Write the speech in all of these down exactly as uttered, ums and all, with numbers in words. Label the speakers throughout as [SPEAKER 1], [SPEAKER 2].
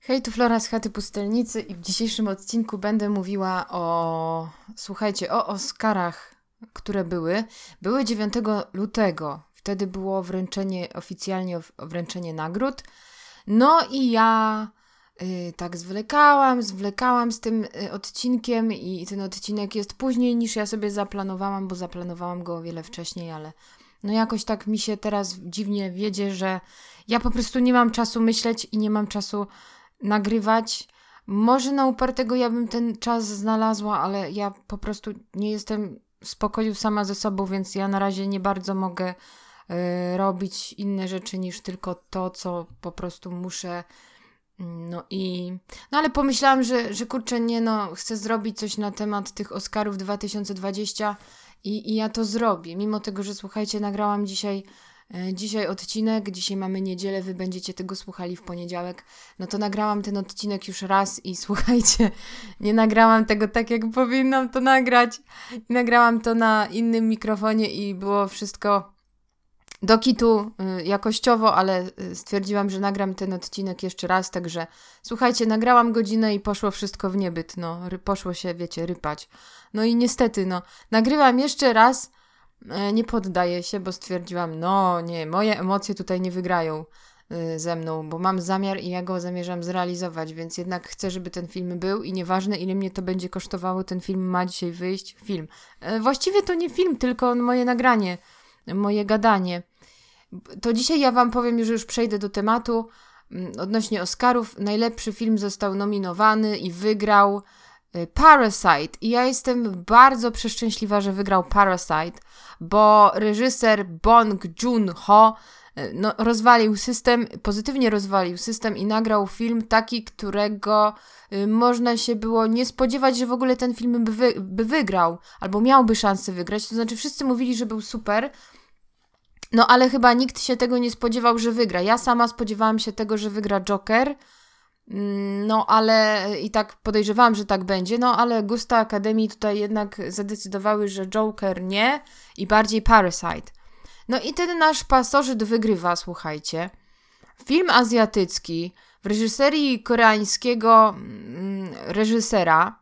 [SPEAKER 1] Hej, tu Flora z Chaty Pustelnicy i w dzisiejszym odcinku będę mówiła o, słuchajcie, o Oscarach, które były. Były dziewiątego lutego, wtedy było wręczenie, oficjalnie wręczenie nagród. No i ja y, tak zwlekałam, zwlekałam z tym y, odcinkiem i ten odcinek jest później niż ja sobie zaplanowałam, bo zaplanowałam go o wiele wcześniej, ale no jakoś tak mi się teraz dziwnie wiedzie, że ja po prostu nie mam czasu myśleć i nie mam czasu nagrywać. Może na upartego ja bym ten czas znalazła, ale ja po prostu nie jestem w spokoju sama ze sobą, więc ja na razie nie bardzo mogę y, robić inne rzeczy niż tylko to, co po prostu muszę. No i... No ale pomyślałam, że, że kurczę, nie no, chcę zrobić coś na temat tych Oscarów dwa tysiące dwudziestego i, i ja to zrobię. Mimo tego, że słuchajcie, nagrałam dzisiaj Dzisiaj odcinek, dzisiaj mamy niedzielę, wy będziecie tego słuchali w poniedziałek, no to nagrałam ten odcinek już raz i słuchajcie, nie nagrałam tego tak, jak powinnam to nagrać. I nagrałam to na innym mikrofonie i było wszystko do kitu y, jakościowo, ale y, stwierdziłam, że nagram ten odcinek jeszcze raz, także słuchajcie, nagrałam godzinę i poszło wszystko w niebyt, no, ry- poszło się, wiecie, rypać. No i niestety, no, nagrywam jeszcze raz. Nie poddaję się, bo stwierdziłam, no nie, moje emocje tutaj nie wygrają y, ze mną, bo mam zamiar i ja go zamierzam zrealizować, więc jednak chcę, żeby ten film był i nieważne, ile mnie to będzie kosztowało, ten film ma dzisiaj wyjść. Film. Y, właściwie to nie film, tylko moje nagranie, moje gadanie. To dzisiaj ja wam powiem, już już przejdę do tematu y, odnośnie Oscarów. Najlepszy film został nominowany i wygrał Parasite. I ja jestem bardzo przeszczęśliwa, że wygrał Parasite, bo reżyser Bong Joon-ho no, rozwalił system, pozytywnie rozwalił system i nagrał film taki, którego y, można się było nie spodziewać, że w ogóle ten film by, wy, by wygrał, albo miałby szansę wygrać. To znaczy wszyscy mówili, że był super, no ale chyba nikt się tego nie spodziewał, że wygra. Ja sama spodziewałam się tego, że wygra Joker. No, ale i tak podejrzewałam, że tak będzie, no, ale gusta Akademii tutaj jednak zadecydowały, że Joker nie i bardziej Parasite. No i ten nasz pasożyt wygrywa, słuchajcie. Film azjatycki w reżyserii koreańskiego mm, reżysera.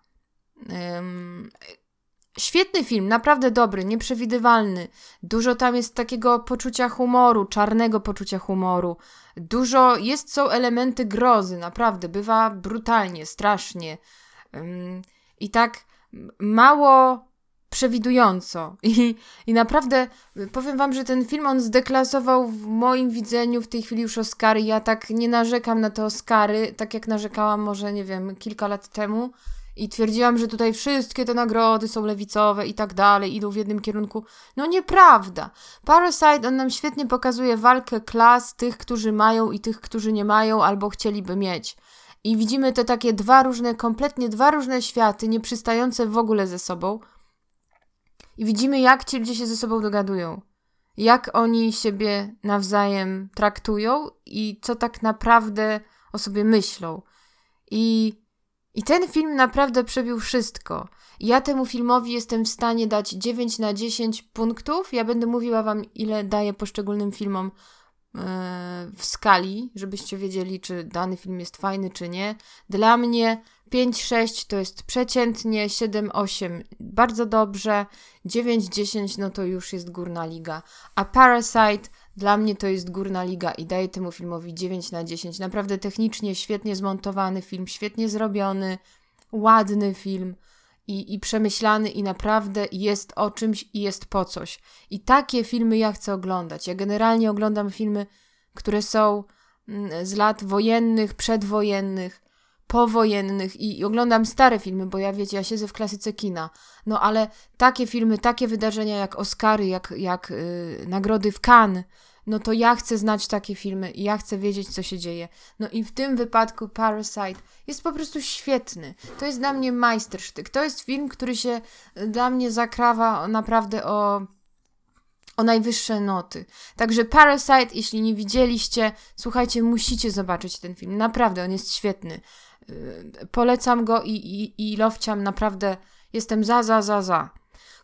[SPEAKER 1] Ym, Świetny film, naprawdę dobry, nieprzewidywalny. Dużo tam jest takiego poczucia humoru, czarnego poczucia humoru. Dużo, jest, są elementy grozy, naprawdę, bywa brutalnie, strasznie. Ym, I tak mało przewidująco. I, I naprawdę powiem wam, że ten film on zdeklasował w moim widzeniu w tej chwili już Oscary. Ja tak nie narzekam na te Oscary, tak jak narzekałam może, nie wiem, kilka lat temu. I twierdziłam, że tutaj wszystkie te nagrody są lewicowe i tak dalej, idą w jednym kierunku. No nieprawda. Parasite, on nam świetnie pokazuje walkę klas tych, którzy mają i tych, którzy nie mają albo chcieliby mieć. I widzimy te takie dwa różne, kompletnie dwa różne światy, nieprzystające w ogóle ze sobą. I widzimy, jak ci ludzie się ze sobą dogadują. Jak oni siebie nawzajem traktują i co tak naprawdę o sobie myślą. I... I ten film naprawdę przebił wszystko. Ja temu filmowi jestem w stanie dać dziewięć na dziesięć punktów. Ja będę mówiła wam, ile daję poszczególnym filmom yy, w skali, żebyście wiedzieli, czy dany film jest fajny, czy nie. Dla mnie pięć sześć to jest przeciętnie, siedem osiem bardzo dobrze, dziewięć dziesięć no to już jest górna liga. A Parasite dla mnie to jest górna liga i daję temu filmowi dziewięć na dziesięć. Naprawdę technicznie świetnie zmontowany film, świetnie zrobiony, ładny film i, i przemyślany i naprawdę jest o czymś i jest po coś. I takie filmy ja chcę oglądać. Ja generalnie oglądam filmy, które są z lat wojennych, przedwojennych, powojennych i, i oglądam stare filmy, bo ja wiecie, ja siedzę w klasyce kina. No ale takie filmy, takie wydarzenia jak Oscary, jak, jak yy, nagrody w Cannes, no to ja chcę znać takie filmy i ja chcę wiedzieć, co się dzieje. No i w tym wypadku Parasite jest po prostu świetny. To jest dla mnie majstersztyk. To jest film, który się dla mnie zakrawa naprawdę o, o najwyższe noty. Także Parasite, jeśli nie widzieliście, słuchajcie, musicie zobaczyć ten film. Naprawdę, on jest świetny. Polecam go i, i, i lowciam, naprawdę jestem za, za, za, za.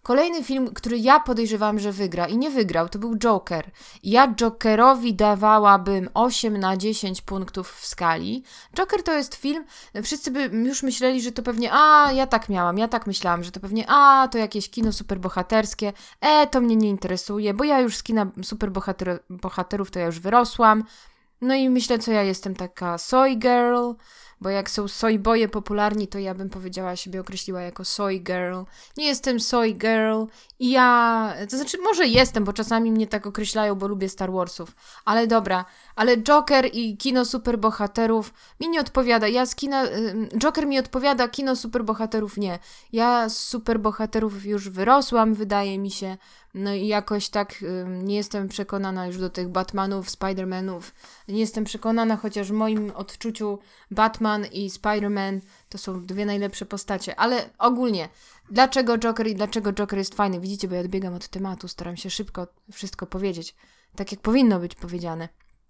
[SPEAKER 1] Kolejny film, który ja podejrzewałam, że wygra i nie wygrał, to był Joker. I ja Jokerowi dawałabym osiem na dziesięć punktów w skali. Joker to jest film, wszyscy by już myśleli, że to pewnie, a ja tak miałam, ja tak myślałam, że to pewnie, a to jakieś kino superbohaterskie, e, to mnie nie interesuje, bo ja już z kina superbohaterów to ja już wyrosłam. No i myślę, co ja jestem taka soy girl, bo jak są soy boye popularni, to ja bym powiedziała, siebie określiła jako soy girl. Nie jestem soy girl i ja, to znaczy może jestem, bo czasami mnie tak określają, bo lubię Star Warsów, ale dobra, ale Joker i kino superbohaterów mi nie odpowiada. Ja z kina, Joker mi odpowiada, kino superbohaterów nie. Ja z superbohaterów już wyrosłam, wydaje mi się, no i jakoś tak nie jestem przekonana już do tych Batmanów, Spider-Manów. Nie jestem przekonana, chociaż w moim odczuciu Batman i Spider-Man to są dwie najlepsze postacie. Ale ogólnie, dlaczego Joker i dlaczego Joker jest fajny? Widzicie, bo ja odbiegam od tematu, staram się szybko wszystko powiedzieć. Tak jak powinno być powiedziane.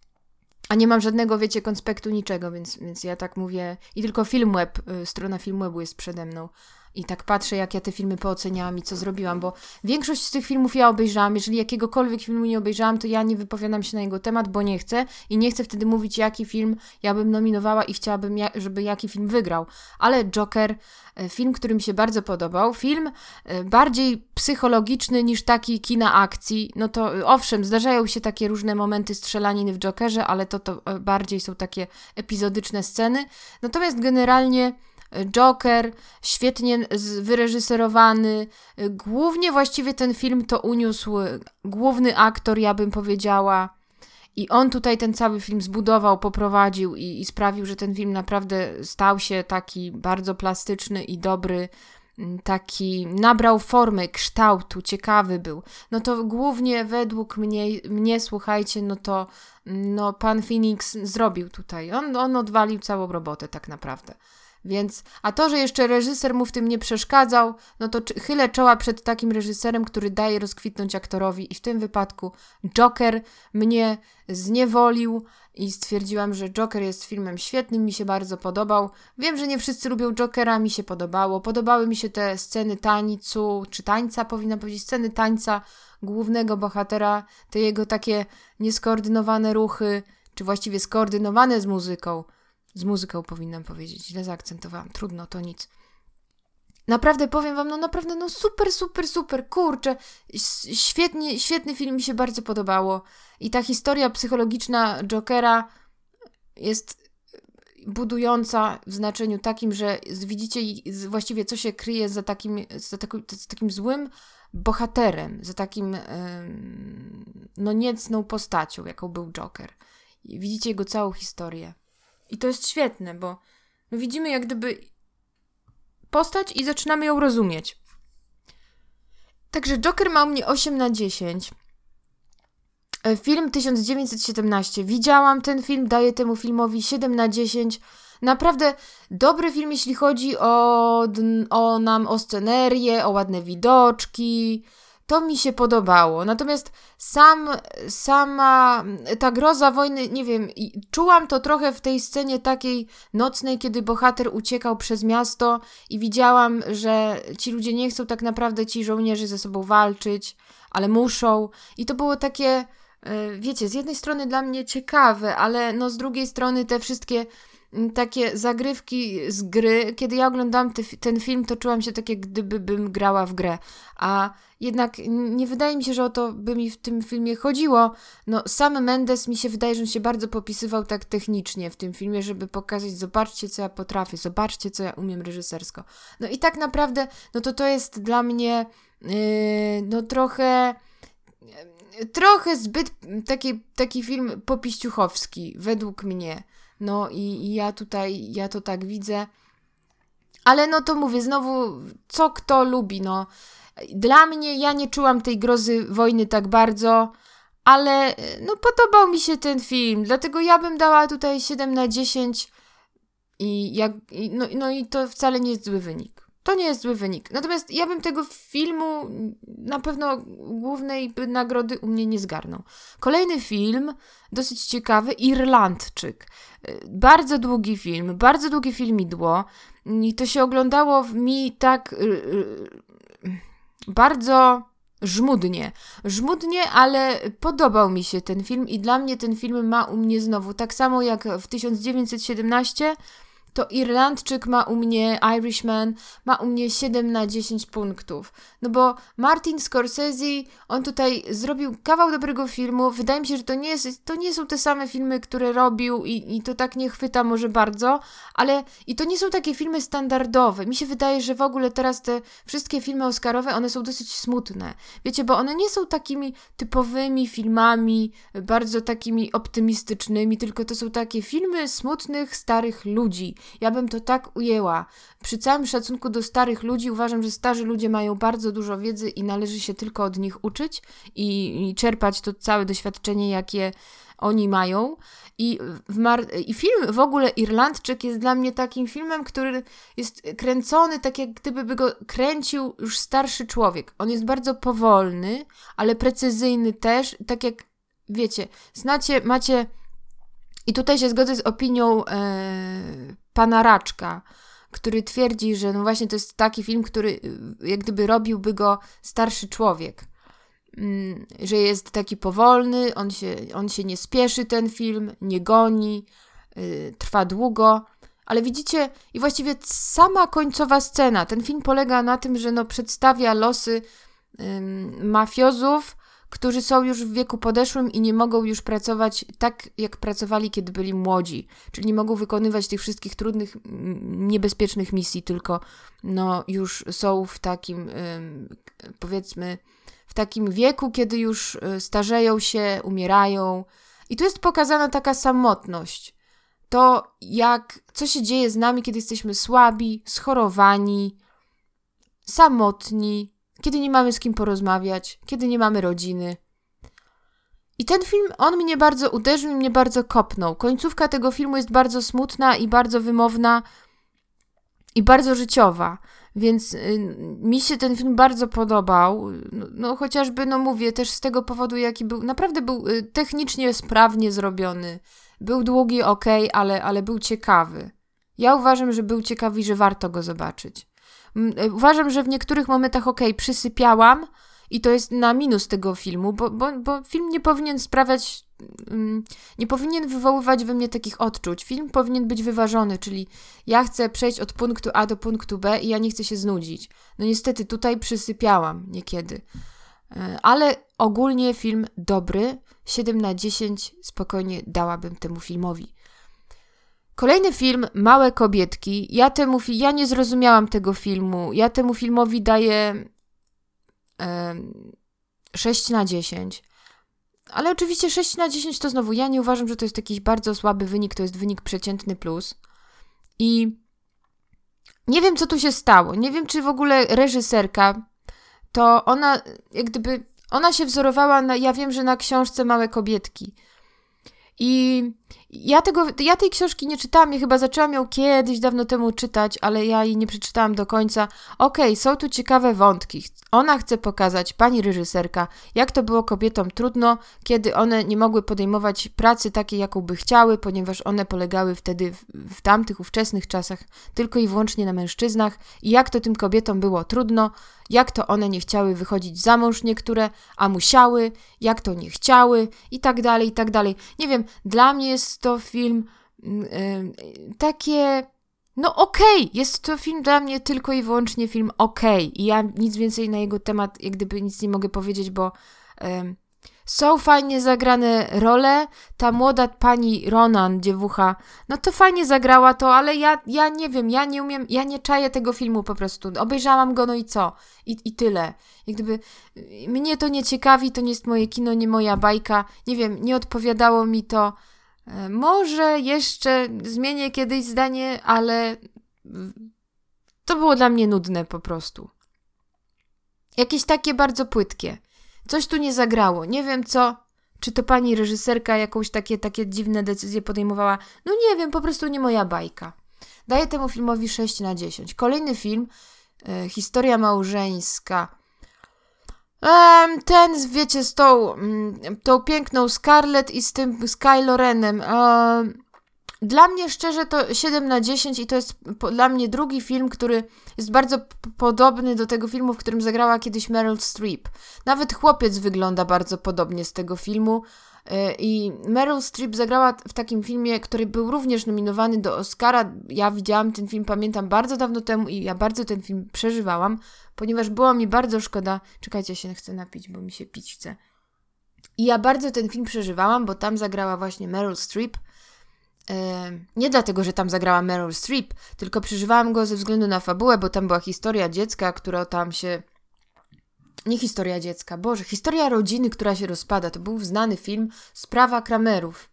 [SPEAKER 1] A nie mam żadnego, wiecie, konspektu niczego, więc, więc ja tak mówię. I tylko Filmweb, y, strona Filmwebu jest przede mną. I tak patrzę, jak ja te filmy pooceniałam i co zrobiłam, bo większość z tych filmów ja obejrzałam. Jeżeli jakiegokolwiek filmu nie obejrzałam, to ja nie wypowiadam się na jego temat, bo nie chcę. I nie chcę wtedy mówić, jaki film ja bym nominowała i chciałabym, ja, żeby jaki film wygrał. Ale Joker, film, który mi się bardzo podobał. Film bardziej psychologiczny niż taki kina akcji. No to owszem, zdarzają się takie różne momenty strzelaniny w Jokerze, ale to, to bardziej są takie epizodyczne sceny. Natomiast generalnie Joker, świetnie wyreżyserowany, głównie właściwie ten film to uniósł główny aktor, ja bym powiedziała, i on tutaj ten cały film zbudował, poprowadził i, i sprawił, że ten film naprawdę stał się taki bardzo plastyczny i dobry, taki nabrał formy, kształtu, ciekawy był. No to głównie według mnie, mnie słuchajcie, no to no pan Phoenix zrobił tutaj, on, on odwalił całą robotę tak naprawdę. Więc, a to, że jeszcze reżyser mu w tym nie przeszkadzał, no to chylę czoła przed takim reżyserem, który daje rozkwitnąć aktorowi i w tym wypadku Joker mnie zniewolił i stwierdziłam, że Joker jest filmem świetnym, mi się bardzo podobał. Wiem, że nie wszyscy lubią Jokera, mi się podobało. Podobały mi się te sceny tańcu, czy tańca, powinna powiedzieć, sceny tańca głównego bohatera, te jego takie nieskoordynowane ruchy, czy właściwie skoordynowane z muzyką. Z muzyką powinnam powiedzieć, źle zaakcentowałam, trudno, to nic. Naprawdę powiem wam, no naprawdę, no super, super, super, kurczę, świetnie, świetny film, mi się bardzo podobało. I ta historia psychologiczna Jokera jest budująca w znaczeniu takim, że widzicie właściwie, co się kryje za takim, za takim, za takim złym bohaterem, za takim no niecną postacią, jaką był Joker. I widzicie jego całą historię. I to jest świetne, bo no widzimy jak gdyby postać i zaczynamy ją rozumieć. Także Joker ma u mnie osiem na dziesięć. Film tysiąc dziewięćset siedemnaście. Widziałam ten film, daję temu filmowi siedem na dziesięć. Naprawdę dobry film, jeśli chodzi o, o nam, o scenerię, o ładne widoczki. To mi się podobało. Natomiast sam, sama ta groza wojny, nie wiem, czułam to trochę w tej scenie takiej nocnej, kiedy bohater uciekał przez miasto i widziałam, że ci ludzie nie chcą tak naprawdę, ci żołnierze ze sobą walczyć, ale muszą. I to było takie, wiecie, z jednej strony dla mnie ciekawe, ale no z drugiej strony te wszystkie takie zagrywki z gry, kiedy ja oglądałam te, ten film, to czułam się tak, jak gdyby bym grała w grę, a jednak nie wydaje mi się, że o to by mi w tym filmie chodziło. No sam Mendes mi się wydaje, że on się bardzo popisywał tak technicznie w tym filmie, żeby pokazać, zobaczcie, co ja potrafię, zobaczcie, co ja umiem reżysersko. No i tak naprawdę, no to to jest dla mnie yy, no trochę trochę zbyt taki, taki film popiściuchowski, według mnie. No i, i ja tutaj, ja to tak widzę. Ale no to mówię, znowu, co kto lubi, no. Dla mnie, ja nie czułam tej grozy wojny tak bardzo, ale no podobał mi się ten film, dlatego ja bym dała tutaj siedem na dziesięć i jak, i, no, no i to wcale nie jest zły wynik. To nie jest zły wynik. Natomiast ja bym tego filmu na pewno głównej nagrody u mnie nie zgarnął. Kolejny film, dosyć ciekawy, Irlandczyk. Bardzo długi film, bardzo długie filmidło i to się oglądało w mi tak... bardzo żmudnie. Żmudnie, ale podobał mi się ten film i dla mnie ten film ma u mnie znowu, tak samo jak w tysiąc dziewięćset siedemnaście, to Irlandczyk ma u mnie, Irishman, ma u mnie siedem na dziesięć punktów. No bo Martin Scorsese, on tutaj zrobił kawał dobrego filmu. Wydaje mi się, że to nie, jest, to nie są te same filmy, które robił i, i to tak nie chwyta może bardzo, ale i to nie są takie filmy standardowe. Mi się wydaje, że w ogóle teraz te wszystkie filmy oscarowe, one są dosyć smutne. Wiecie, bo one nie są takimi typowymi filmami, bardzo takimi optymistycznymi, tylko to są takie filmy smutnych, starych ludzi. Ja bym to tak ujęła. Przy całym szacunku do starych ludzi uważam, że starzy ludzie mają bardzo dużo wiedzy i należy się tylko od nich uczyć i, i czerpać to całe doświadczenie, jakie oni mają. I, w Mar- I film w ogóle Irlandczyk jest dla mnie takim filmem, który jest kręcony tak, jak gdyby by go kręcił już starszy człowiek. On jest bardzo powolny, ale precyzyjny też. Tak jak, wiecie, znacie, macie... I tutaj się zgodzę z opinią e, pana Raczka, który twierdzi, że no właśnie to jest taki film, który jak gdyby robiłby go starszy człowiek. Mm, że jest taki powolny, on się, on się nie spieszy ten film, nie goni, y, trwa długo. Ale widzicie, i właściwie sama końcowa scena, ten film polega na tym, że no przedstawia losy y, mafiozów, którzy są już w wieku podeszłym i nie mogą już pracować tak, jak pracowali, kiedy byli młodzi. Czyli nie mogą wykonywać tych wszystkich trudnych, niebezpiecznych misji, tylko no już są w takim, powiedzmy, w takim wieku, kiedy już starzeją się, umierają. I tu jest pokazana taka samotność. To jak, co się dzieje z nami, kiedy jesteśmy słabi, schorowani, samotni, kiedy nie mamy z kim porozmawiać, kiedy nie mamy rodziny. I ten film, on mnie bardzo uderzył i mnie bardzo kopnął. Końcówka tego filmu jest bardzo smutna i bardzo wymowna i bardzo życiowa, więc y, mi się ten film bardzo podobał. No, no chociażby, no mówię, też z tego powodu, jaki był, naprawdę był y, technicznie sprawnie zrobiony. Był długi, okej, okay, ale, ale był ciekawy. Ja uważam, że był ciekawy i że warto go zobaczyć. Uważam, że w niektórych momentach okej, okay, przysypiałam i to jest na minus tego filmu, bo, bo, bo film nie powinien sprawiać, um, nie powinien wywoływać we mnie takich odczuć. Film powinien być wyważony, czyli ja chcę przejść od punktu A do punktu B i ja nie chcę się znudzić. No niestety tutaj przysypiałam niekiedy. Ale ogólnie film dobry, siedem na dziesięć spokojnie dałabym temu filmowi. Kolejny film, Małe kobietki. Ja temu fi- ja nie zrozumiałam tego filmu. Ja temu filmowi daję e, sześć na dziesięć. Ale oczywiście sześć na dziesięć to znowu, ja nie uważam, że to jest jakiś bardzo słaby wynik, to jest wynik przeciętny plus. I nie wiem, co tu się stało. Nie wiem, czy w ogóle reżyserka, to ona jak gdyby, ona się wzorowała na, ja wiem, że na książce Małe kobietki. I ja, tego, ja tej książki nie czytałam, ja chyba zaczęłam ją kiedyś dawno temu czytać, ale ja jej nie przeczytałam do końca. Okej, okay, są tu ciekawe wątki. Ona chce pokazać, pani reżyserka, jak to było kobietom trudno, kiedy one nie mogły podejmować pracy takiej, jaką by chciały, ponieważ one polegały wtedy w, w tamtych ówczesnych czasach tylko i wyłącznie na mężczyznach i jak to tym kobietom było trudno, jak to one nie chciały wychodzić za mąż niektóre, a musiały, jak to nie chciały i tak dalej, i tak dalej. Nie wiem, dla mnie jest to film yy, takie, no okej, okay. Jest to film dla mnie tylko i wyłącznie film okej. Okay. I ja nic więcej na jego temat, jak gdyby nic nie mogę powiedzieć, bo yy, są fajnie zagrane role. Ta młoda pani Ronan, dziewucha, no to fajnie zagrała to, ale ja, ja nie wiem, ja nie umiem, ja nie czaję tego filmu po prostu. Obejrzałam go, no i co? I, i tyle. Jak gdyby mnie to nie ciekawi, to nie jest moje kino, nie moja bajka. Nie wiem, nie odpowiadało mi to. Może jeszcze zmienię kiedyś zdanie, ale to było dla mnie nudne po prostu. Jakieś takie bardzo płytkie. Coś tu nie zagrało. Nie wiem co. Czy to pani reżyserka jakąś takie, takie dziwne decyzje podejmowała? No nie wiem, po prostu nie moja bajka. Daję temu filmowi sześć na dziesięć. Kolejny film, e, Historia małżeńska. E, ten, wiecie, z tą, m, tą piękną Scarlett i z tym z Kylo Renem. E, dla mnie szczerze to siedem na dziesięć i to jest po, dla mnie drugi film, który jest bardzo p- podobny do tego filmu, w którym zagrała kiedyś Meryl Streep. Nawet chłopiec wygląda bardzo podobnie z tego filmu yy, i Meryl Streep zagrała w takim filmie, który był również nominowany do Oscara. Ja widziałam ten film, pamiętam, bardzo dawno temu i ja bardzo ten film przeżywałam, ponieważ było mi bardzo szkoda. Czekajcie, ja się chcę napić, bo mi się pić chce. I ja bardzo ten film przeżywałam, bo tam zagrała właśnie Meryl Streep. Nie dlatego, że tam zagrała Meryl Streep, tylko przeżywałam go ze względu na fabułę, bo tam była historia dziecka, która tam się... Nie historia dziecka, Boże, historia rodziny, która się rozpada. To był znany film Sprawa Kramerów.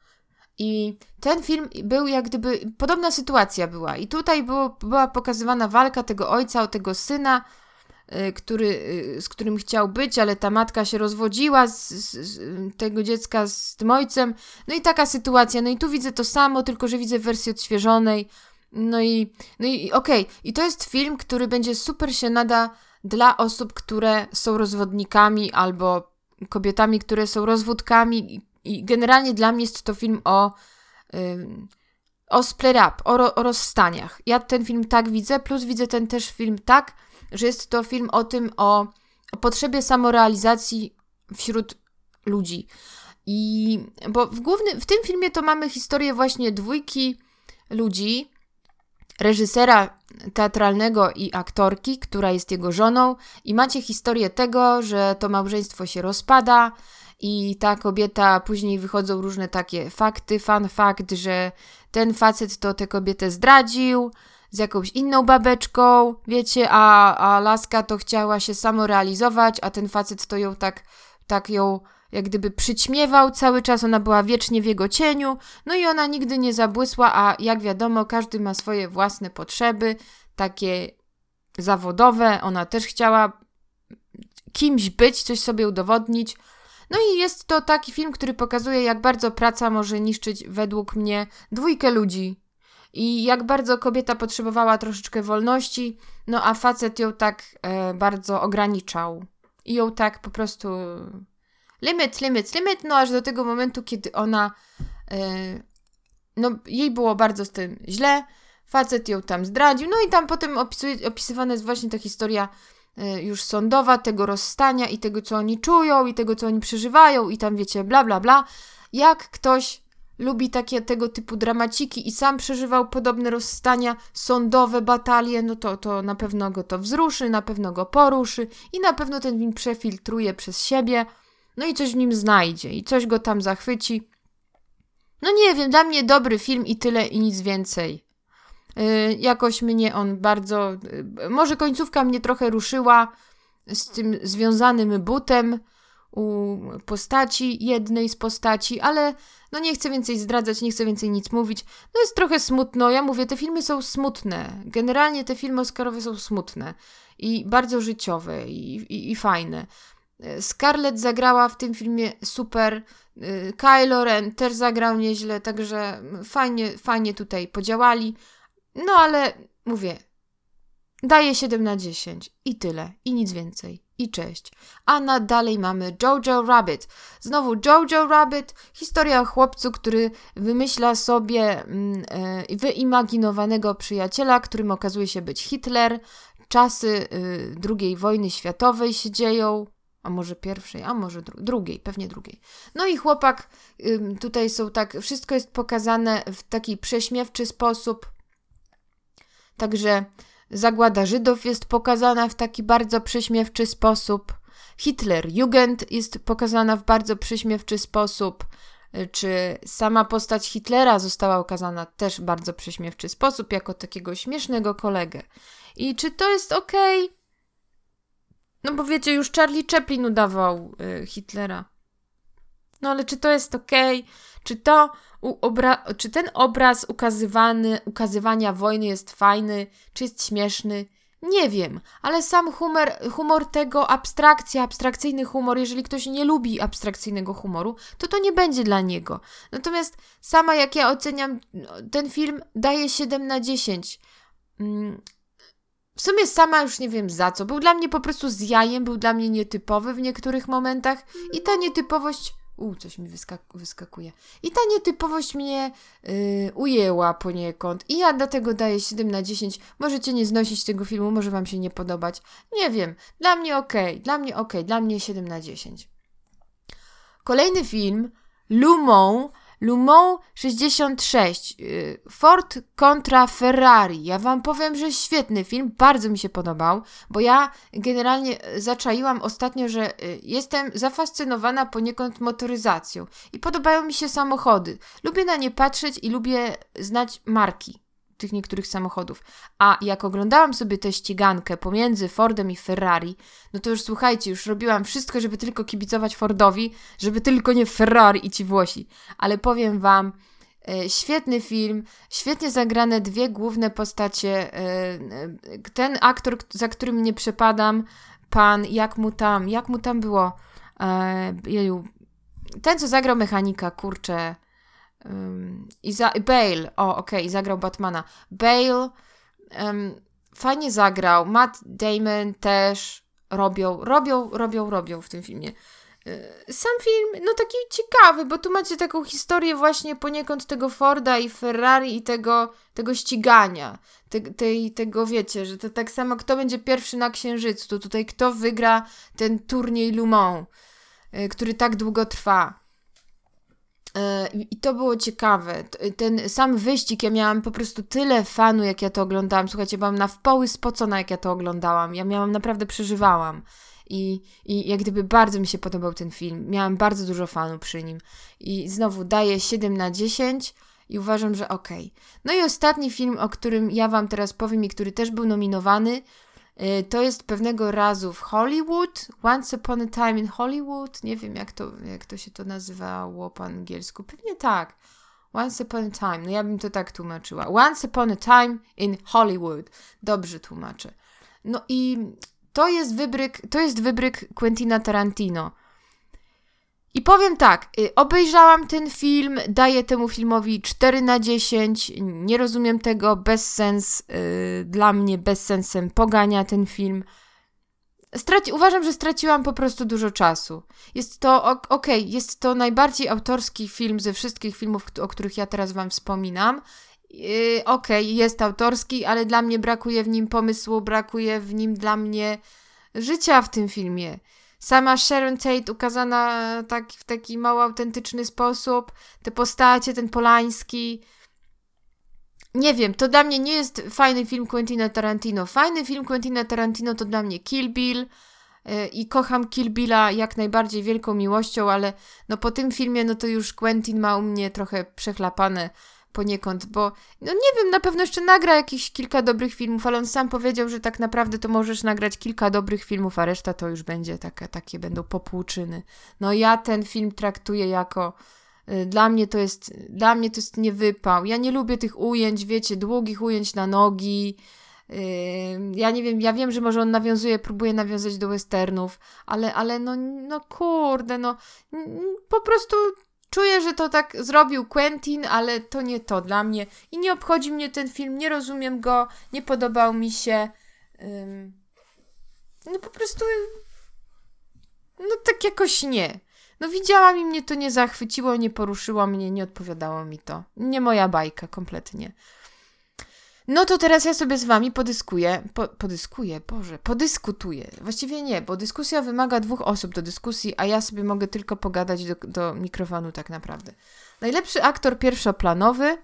[SPEAKER 1] I ten film był jak gdyby... Podobna sytuacja była. I tutaj było, była pokazywana walka tego ojca o tego syna, który, z którym chciał być, ale ta matka się rozwodziła z, z, z tego dziecka z tym ojcem. No i taka sytuacja. No i tu widzę to samo, tylko że widzę wersję odświeżonej. No i, no i okej. Okay. I to jest film, który będzie super się nada dla osób, które są rozwodnikami albo kobietami, które są rozwódkami. I, i generalnie dla mnie jest to film o... Ym, o split up, o, ro, o rozstaniach. Ja ten film tak widzę, plus widzę ten też film tak, że jest to film o tym, o, o potrzebie samorealizacji wśród ludzi. I bo w głównym, w tym filmie to mamy historię właśnie dwójki ludzi, reżysera teatralnego i aktorki, która jest jego żoną, i macie historię tego, że to małżeństwo się rozpada i ta kobieta, później wychodzą różne takie fakty, fun fact, że ten facet to tę kobietę zdradził z jakąś inną babeczką, wiecie, a, a laska to chciała się samorealizować, a ten facet to ją tak, tak ją jak gdyby przyćmiewał cały czas, ona była wiecznie w jego cieniu, no i ona nigdy nie zabłysła, a jak wiadomo, każdy ma swoje własne potrzeby, takie zawodowe, ona też chciała kimś być, coś sobie udowodnić. No i jest to taki film, który pokazuje, jak bardzo praca może niszczyć według mnie dwójkę ludzi. I jak bardzo kobieta potrzebowała troszeczkę wolności, no a facet ją tak e, bardzo ograniczał. I ją tak po prostu limit, limit, limit, no aż do tego momentu, kiedy ona, e, no jej było bardzo z tym źle, facet ją tam zdradził, no i tam potem opisuje, opisywana jest właśnie ta historia e, już sądowa, tego rozstania i tego, co oni czują i tego, co oni przeżywają i tam wiecie, bla, bla, bla. Jak ktoś lubi takie tego typu dramaciki i sam przeżywał podobne rozstania, sądowe batalie, no to, to na pewno go to wzruszy, na pewno go poruszy i na pewno ten film przefiltruje przez siebie, no i coś w nim znajdzie i coś go tam zachwyci. No nie wiem, dla mnie dobry film i tyle i nic więcej. Yy, jakoś mnie on bardzo... Yy, może końcówka mnie trochę ruszyła z tym związanym butem u postaci, jednej z postaci, ale no nie chcę więcej zdradzać, nie chcę więcej nic mówić. No jest trochę smutno, ja mówię, te filmy są smutne. Generalnie te filmy oscarowe są smutne i bardzo życiowe i, i, i fajne. Scarlett zagrała w tym filmie super, Kylo Ren też zagrał nieźle, także fajnie, fajnie tutaj podziałali. No ale mówię, daję siedem na dziesięć i tyle, i nic więcej. I cześć. A na dalej mamy Jojo Rabbit. Znowu Jojo Rabbit, historia o chłopcu, który wymyśla sobie mm, e, wyimaginowanego przyjaciela, którym okazuje się być Hitler. Czasy y, drugiej wojny światowej się dzieją, a może pierwszej, a może dru- drugiej, pewnie drugiej. No i chłopak, y, tutaj są tak, wszystko jest pokazane w taki prześmiewczy sposób. Także zagłada Żydów jest pokazana w taki bardzo prześmiewczy sposób. Hitlerjugend jest pokazana w bardzo prześmiewczy sposób. Czy sama postać Hitlera została ukazana też w bardzo prześmiewczy sposób, jako takiego śmiesznego kolegę. I czy to jest okej? Okay? No bo wiecie, już Charlie Chaplin udawał y, Hitlera. No ale czy to jest okej? Okay? Czy to obra- czy ten obraz ukazywany, ukazywania wojny jest fajny? Czy jest śmieszny? Nie wiem, ale sam humor, humor tego, abstrakcja, abstrakcyjny humor, jeżeli ktoś nie lubi abstrakcyjnego humoru, to to nie będzie dla niego. Natomiast sama jak ja oceniam ten film, daje siedem na dziesięć. W sumie sama już nie wiem za co. Był dla mnie po prostu z jajem, był dla mnie nietypowy w niektórych momentach i ta nietypowość U, coś mi wyskak- wyskakuje. I ta nietypowość mnie yy, ujęła poniekąd. I ja dlatego daję siedem na dziesięć. Możecie nie znosić tego filmu, może wam się nie podobać. Nie wiem. Dla mnie okej. Okay. Dla mnie okej. Okay. Dla mnie siedem na dziesięć. Kolejny film. Le Mans. Le Mans sześćdziesiąt sześć. Yy, Ford kontra Ferrari. Ja wam powiem, że świetny film. Bardzo mi się podobał, bo ja generalnie zaczaiłam ostatnio, że yy, jestem zafascynowana poniekąd motoryzacją i podobają mi się samochody. Lubię na nie patrzeć i lubię znać marki tych niektórych samochodów. A jak oglądałam sobie tę ścigankę pomiędzy Fordem i Ferrari, no to już słuchajcie, już robiłam wszystko, żeby tylko kibicować Fordowi, żeby tylko nie Ferrari i ci Włosi. Ale powiem wam, e, świetny film, świetnie zagrane dwie główne postacie. E, e, ten aktor, za którym nie przepadam, pan, jak mu tam, jak mu tam było? E, jeju, ten, co zagrał mechanika, kurczę, Um, i za, Bale, o okej, okay, i zagrał Batmana. Bale um, fajnie zagrał, Matt Damon też robią, robią, robią, robią w tym filmie. Sam film, no taki ciekawy, bo tu macie taką historię właśnie poniekąd tego Forda i Ferrari i tego, tego ścigania. Te, tej, tego wiecie, że to tak samo kto będzie pierwszy na Księżycu, to tutaj kto wygra ten turniej Le Mans, który tak długo trwa. I to było ciekawe. Ten sam wyścig, ja miałam po prostu tyle fanu, jak ja to oglądałam. Słuchajcie, byłam na wpoły spocona, jak ja to oglądałam. Ja miałam, naprawdę przeżywałam. I, I jak gdyby bardzo mi się podobał ten film. Miałam bardzo dużo fanu przy nim. I znowu daję siedem na dziesięć i uważam, że okej. Okay. No i ostatni film, o którym ja wam teraz powiem i który też był nominowany, to jest pewnego razu w Hollywood, Once Upon a Time in Hollywood, nie wiem jak to, jak to się to nazywało po angielsku, pewnie tak, Once Upon a Time, no ja bym to tak tłumaczyła, Once Upon a Time in Hollywood, dobrze tłumaczę. No i to jest wybryk, to jest wybryk Quentina Tarantino. I powiem tak, obejrzałam ten film, daję temu filmowi cztery na dziesięć, nie rozumiem tego, bezsens, yy, dla mnie bezsensem pogania ten film. Straci- uważam, że straciłam po prostu dużo czasu. Jest to, okej, okay, jest to najbardziej autorski film ze wszystkich filmów, o których ja teraz wam wspominam. Yy, okej, okay, jest autorski, ale dla mnie brakuje w nim pomysłu, brakuje w nim dla mnie życia w tym filmie. Sama Sharon Tate ukazana tak, w taki mało autentyczny sposób, te postacie, ten Polański. Nie wiem, to dla mnie nie jest fajny film Quentina Tarantino. Fajny film Quentina Tarantino to dla mnie Kill Bill yy, i kocham Kill Billa jak najbardziej wielką miłością, ale no po tym filmie no to już Quentin ma u mnie trochę przechlapane poniekąd, bo no nie wiem, na pewno jeszcze nagra jakieś kilka dobrych filmów, ale on sam powiedział, że tak naprawdę to możesz nagrać kilka dobrych filmów, a reszta to już będzie takie, takie będą popłuczyny. No ja ten film traktuję jako y, dla mnie to jest dla mnie to jest niewypał. Ja nie lubię tych ujęć, wiecie, długich ujęć na nogi. Yy, ja nie wiem, ja wiem, że może on nawiązuje, próbuje nawiązać do westernów, ale, ale no, no kurde, no po prostu czuję, że to tak zrobił Quentin, ale to nie to dla mnie. I nie obchodzi mnie ten film, nie rozumiem go, nie podobał mi się. Ym, no po prostu no tak jakoś nie. No widziałam i mnie to nie zachwyciło, nie poruszyło mnie, nie odpowiadało mi to. Nie moja bajka, kompletnie. No to teraz ja sobie z wami podyskuję, po, podyskuję, Boże, podyskutuję. Właściwie nie, bo dyskusja wymaga dwóch osób do dyskusji, a ja sobie mogę tylko pogadać do, do mikrofonu tak naprawdę. Najlepszy aktor pierwszoplanowy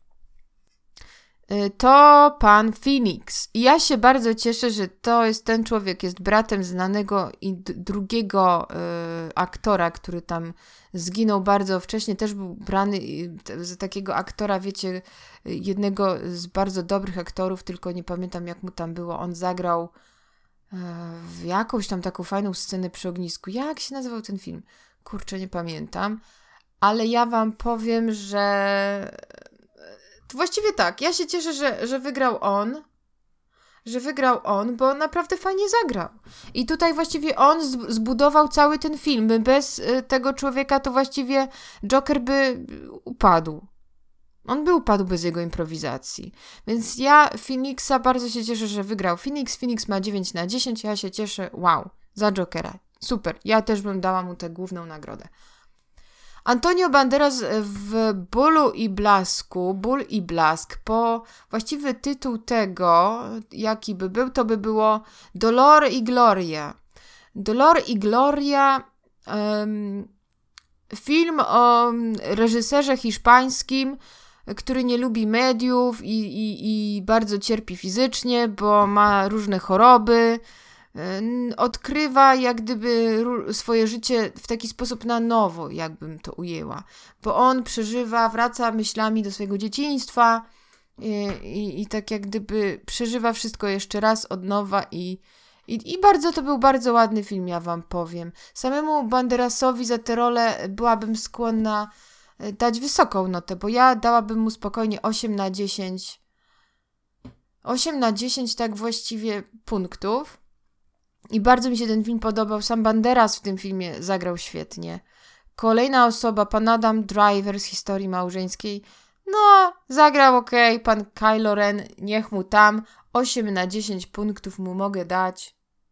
[SPEAKER 1] y, to pan Phoenix. I ja się bardzo cieszę, że to jest ten człowiek, jest bratem znanego i d- drugiego y, aktora, który tam zginął bardzo wcześnie, też był brany za takiego aktora, wiecie, jednego z bardzo dobrych aktorów, tylko nie pamiętam jak mu tam było. On zagrał w jakąś tam taką fajną scenę przy ognisku. Jak się nazywał ten film? Kurczę, nie pamiętam. Ale ja wam powiem, że właściwie tak, ja się cieszę, że, że wygrał on, że wygrał on, bo naprawdę fajnie zagrał. I tutaj właściwie on zbudował cały ten film. Bez tego człowieka to właściwie Joker by upadł. On by upadł bez jego improwizacji. Więc ja Phoenixa bardzo się cieszę, że wygrał Phoenix. Phoenix ma dziewięć na dziesięć. Ja się cieszę. Wow. Za Jokera. Super. Ja też bym dała mu tę główną nagrodę. Antonio Banderas w Bólu i Blasku, Ból i Blask, po właściwy tytuł tego, jaki by był, to by było Dolor i Gloria. Dolor i Gloria, um, film o reżyserze hiszpańskim, który nie lubi mediów i, i, i bardzo cierpi fizycznie, bo ma różne choroby. Odkrywa jak gdyby swoje życie w taki sposób na nowo, jakbym to ujęła. Bo on przeżywa, wraca myślami do swojego dzieciństwa i, i, i tak jak gdyby przeżywa wszystko jeszcze raz od nowa i, i, i bardzo to był bardzo ładny film, ja wam powiem. Samemu Banderasowi za tę rolę byłabym skłonna dać wysoką notę, bo ja dałabym mu spokojnie osiem na dziesięć. osiem na dziesięć tak właściwie punktów. I bardzo mi się ten film podobał. Sam Banderas w tym filmie zagrał świetnie. Kolejna osoba, pan Adam Driver z Historii Małżeńskiej. No, zagrał okej. Okay. Pan Kylo Ren, niech mu tam. osiem na dziesięć punktów mu mogę dać.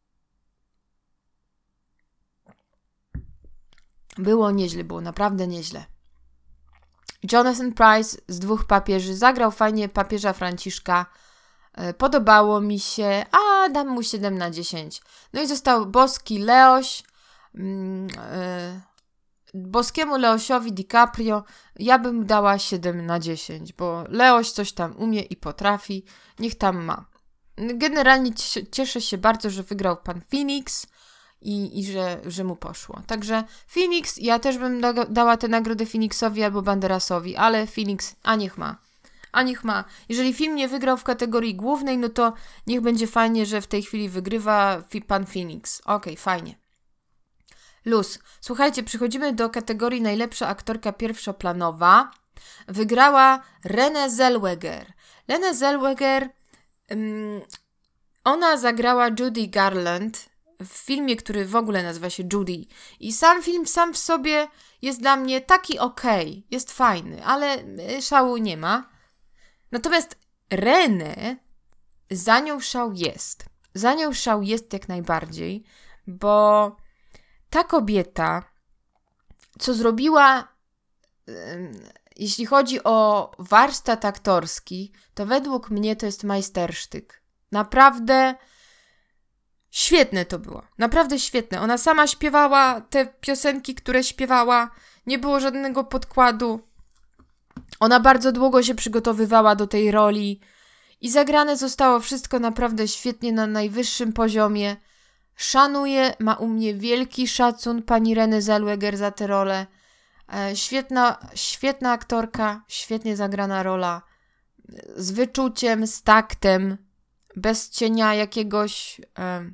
[SPEAKER 1] Było nieźle, było naprawdę nieźle. Jonathan Pryce z Dwóch papieży zagrał fajnie papieża Franciszka. Podobało mi się, a dam mu siedem na dziesięć. No i został boski Leoś. Yy, boskiemu Leosiowi DiCaprio ja bym dała siedem na dziesięć, bo Leoś coś tam umie i potrafi. Niech tam ma. Generalnie cieszę się bardzo, że wygrał pan Phoenix i, i że, że mu poszło. Także Phoenix, ja też bym da, dała tę nagrodę Phoenixowi albo Banderasowi, ale Phoenix, a niech ma. A niech ma. Jeżeli film nie wygrał w kategorii głównej, no to niech będzie fajnie, że w tej chwili wygrywa pan Phoenix. Okej, okay, fajnie. Luz. Słuchajcie, przechodzimy do kategorii najlepsza aktorka pierwszoplanowa. Wygrała Renée Zellweger. Renée Zellweger, um, ona zagrała Judy Garland w filmie, który w ogóle nazywa się Judy. I sam film sam w sobie jest dla mnie taki okej, okay, jest fajny, ale szału nie ma. Natomiast Renée, za nią szał jest. Za nią szał jest jak najbardziej, bo ta kobieta, co zrobiła, jeśli chodzi o warsztat aktorski, to według mnie to jest majstersztyk. Naprawdę świetne to było. Naprawdę świetne. Ona sama śpiewała te piosenki, które śpiewała. Nie było żadnego podkładu. Ona bardzo długo się przygotowywała do tej roli i zagrane zostało wszystko naprawdę świetnie na najwyższym poziomie. Szanuję, ma u mnie wielki szacun pani Renée Zellweger za tę rolę. E, świetna, świetna aktorka, świetnie zagrana rola. Z wyczuciem, z taktem, bez cienia jakiegoś e,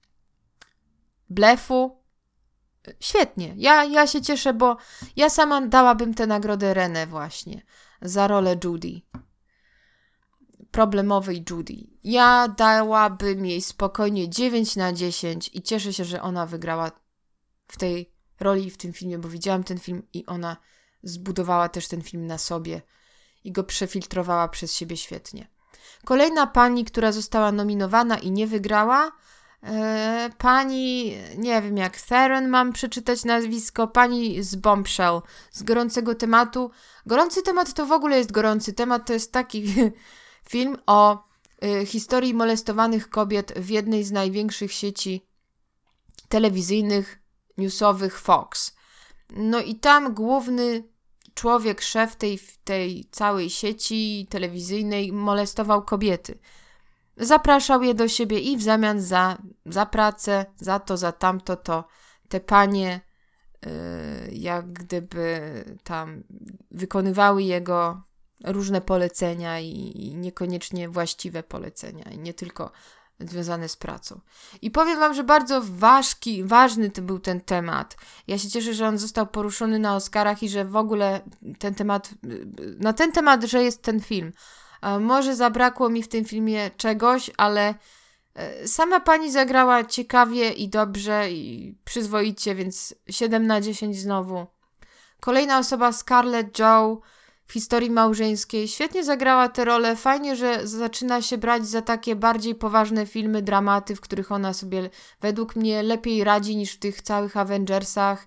[SPEAKER 1] blefu. Świetnie. Ja, ja się cieszę, bo ja sama dałabym tę nagrodę Renée właśnie za rolę Judy. Problemowej Judy. Ja dałabym jej spokojnie dziewięć na dziesięć i cieszę się, że ona wygrała w tej roli w tym filmie, bo widziałam ten film i ona zbudowała też ten film na sobie i go przefiltrowała przez siebie świetnie. Kolejna pani, która została nominowana i nie wygrała, e, pani, nie wiem jak Theron mam przeczytać nazwisko, pani z Bombshell, z Gorącego tematu. Gorący temat to w ogóle jest gorący temat, to jest taki film o y, historii molestowanych kobiet w jednej z największych sieci telewizyjnych, newsowych Fox. No i tam główny człowiek, szef tej, tej całej sieci telewizyjnej molestował kobiety. Zapraszał je do siebie i w zamian za, za pracę, za to, za tamto, to te panie yy, jak gdyby tam wykonywały jego różne polecenia i, i niekoniecznie właściwe polecenia i nie tylko związane z pracą. I powiem wam, że bardzo ważki, ważny to był ten temat. Ja się cieszę, że on został poruszony na Oscarach i że w ogóle ten temat, na ten temat, że jest ten film. Może zabrakło mi w tym filmie czegoś, ale sama pani zagrała ciekawie i dobrze i przyzwoicie, więc siedem na dziesięć znowu. Kolejna osoba, Scarlett Joe w Historii Małżeńskiej. Świetnie zagrała tę rolę. Fajnie, że zaczyna się brać za takie bardziej poważne filmy, dramaty, w których ona sobie według mnie lepiej radzi niż w tych całych Avengersach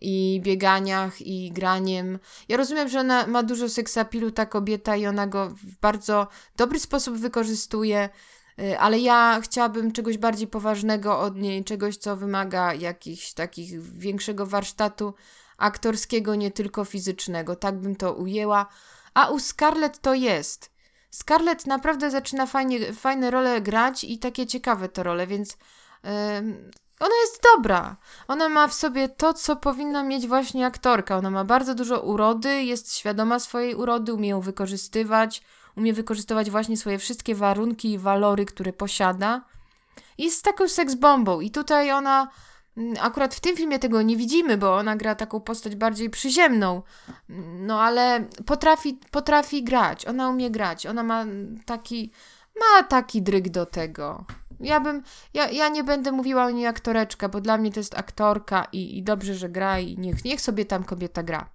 [SPEAKER 1] i bieganiach, i graniem. Ja rozumiem, że ona ma dużo seksapilu, ta kobieta, i ona go w bardzo dobry sposób wykorzystuje, ale ja chciałabym czegoś bardziej poważnego od niej, czegoś, co wymaga jakichś takich większego warsztatu aktorskiego, nie tylko fizycznego. Tak bym to ujęła. A u Scarlett to jest. Scarlett naprawdę zaczyna fajnie, fajne role grać i takie ciekawe to role, więc yy, ona jest dobra. Ona ma w sobie to, co powinna mieć właśnie aktorka. Ona ma bardzo dużo urody, jest świadoma swojej urody, umie ją wykorzystywać, umie wykorzystywać właśnie swoje wszystkie warunki i walory, które posiada. Jest taką seksbombą i tutaj ona, akurat w tym filmie tego nie widzimy, bo ona gra taką postać bardziej przyziemną, no ale potrafi, potrafi grać, ona umie grać, ona ma taki, ma taki dryg do tego. Ja bym, ja, ja nie będę mówiła o niej aktoreczka, bo dla mnie to jest aktorka i, i dobrze, że gra i niech, niech sobie tam kobieta gra.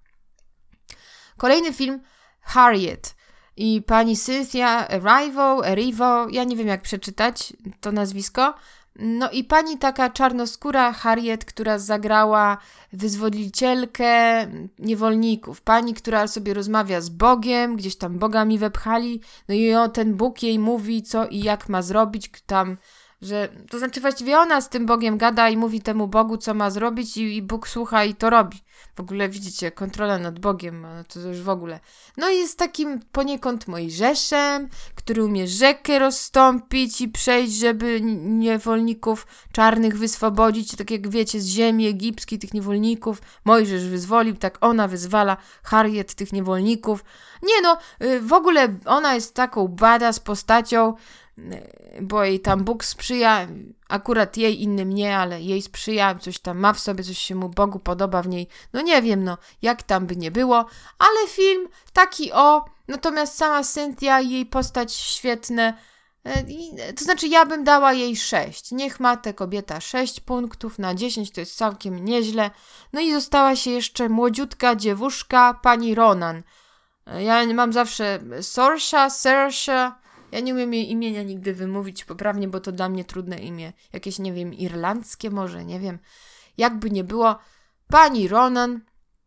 [SPEAKER 1] Kolejny film, Harriet. I pani Cynthia Erivo, Erivo, ja nie wiem jak przeczytać to nazwisko. No i pani taka czarnoskóra Harriet, która zagrała wyzwolicielkę niewolników. Pani, która sobie rozmawia z Bogiem, gdzieś tam Boga mi wepchali. No i o, ten Bóg jej mówi, co i jak ma zrobić tam, że to znaczy właściwie ona z tym Bogiem gada i mówi temu Bogu, co ma zrobić i, i Bóg słucha i to robi. W ogóle widzicie, kontrola nad Bogiem, no to już w ogóle. No i jest takim poniekąd Mojżeszem, który umie rzekę rozstąpić i przejść, żeby niewolników czarnych wyswobodzić, tak jak wiecie, z ziemi egipskiej tych niewolników. Mojżesz wyzwolił, tak ona wyzwala Harriet tych niewolników. Nie no, w ogóle ona jest taką badass postacią, bo jej tam Bóg sprzyja, akurat jej, innym nie, ale jej sprzyja, coś tam ma w sobie, coś się mu Bogu podoba w niej, no nie wiem, no, jak tam by nie było, ale film taki o, natomiast sama Cynthia i jej postać świetne, to znaczy ja bym dała jej sześć, niech ma ta kobieta sześć punktów na dziesięć, to jest całkiem nieźle, no i została się jeszcze młodziutka dziewuszka, pani Ronan, ja mam zawsze Saoirse, Saoirse, ja nie umiem jej imienia nigdy wymówić poprawnie, bo to dla mnie trudne imię. Jakieś, nie wiem, irlandzkie może, nie wiem. Jakby nie było, pani Ronan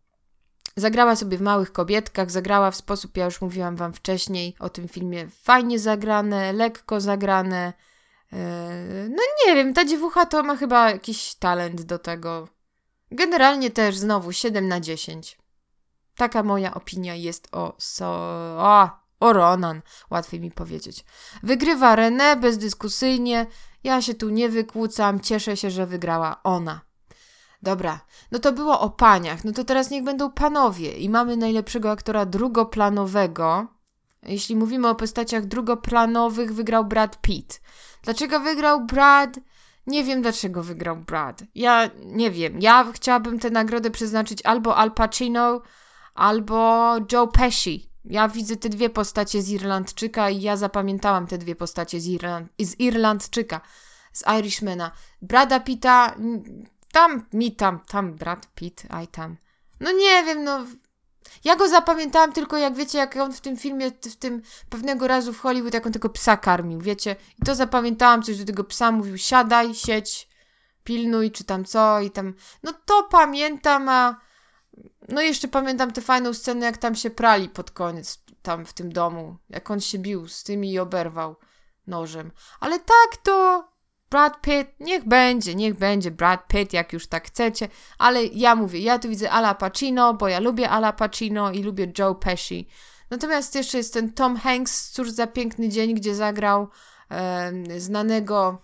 [SPEAKER 1] zagrała sobie w Małych Kobietkach, zagrała w sposób, ja już mówiłam wam wcześniej o tym filmie, fajnie zagrane, lekko zagrane. Yy, no nie wiem, ta dziewucha to ma chyba jakiś talent do tego. Generalnie też znowu siedem na dziesięć. Taka moja opinia jest o... So... O! O Ronan, łatwiej mi powiedzieć. Wygrywa Renée bezdyskusyjnie. Ja się tu nie wykłócam. Cieszę się, że wygrała ona. Dobra, no to było o paniach. No to teraz niech będą panowie. I mamy najlepszego aktora drugoplanowego. Jeśli mówimy o postaciach drugoplanowych, wygrał Brad Pitt. Dlaczego wygrał Brad? Nie wiem, dlaczego wygrał Brad. Ja nie wiem. Ja chciałabym tę nagrodę przeznaczyć albo Al Pacino, albo Joe Pesci. Ja widzę te dwie postacie z Irlandczyka i ja zapamiętałam te dwie postacie z, Irland, z Irlandczyka, z Irishmana. Brada Pitta, tam, mi tam, tam Brad Pitt, aj tam. No nie wiem, no. Ja go zapamiętałam tylko jak wiecie, jak on w tym filmie, w tym pewnego razu w Hollywood, jak on tego psa karmił, wiecie. I to zapamiętałam, coś do tego psa mówił, siadaj, siedź, pilnuj, czy tam co i tam. No to pamiętam, a... No i jeszcze pamiętam tę fajną scenę, jak tam się prali pod koniec, tam w tym domu. Jak on się bił z tymi i oberwał nożem. Ale tak to Brad Pitt, niech będzie, niech będzie Brad Pitt, jak już tak chcecie. Ale ja mówię, ja tu widzę Ala Pacino, bo ja lubię Ala Pacino i lubię Joe Pesci. Natomiast jeszcze jest ten Tom Hanks, cóż za piękny dzień, gdzie zagrał e, znanego...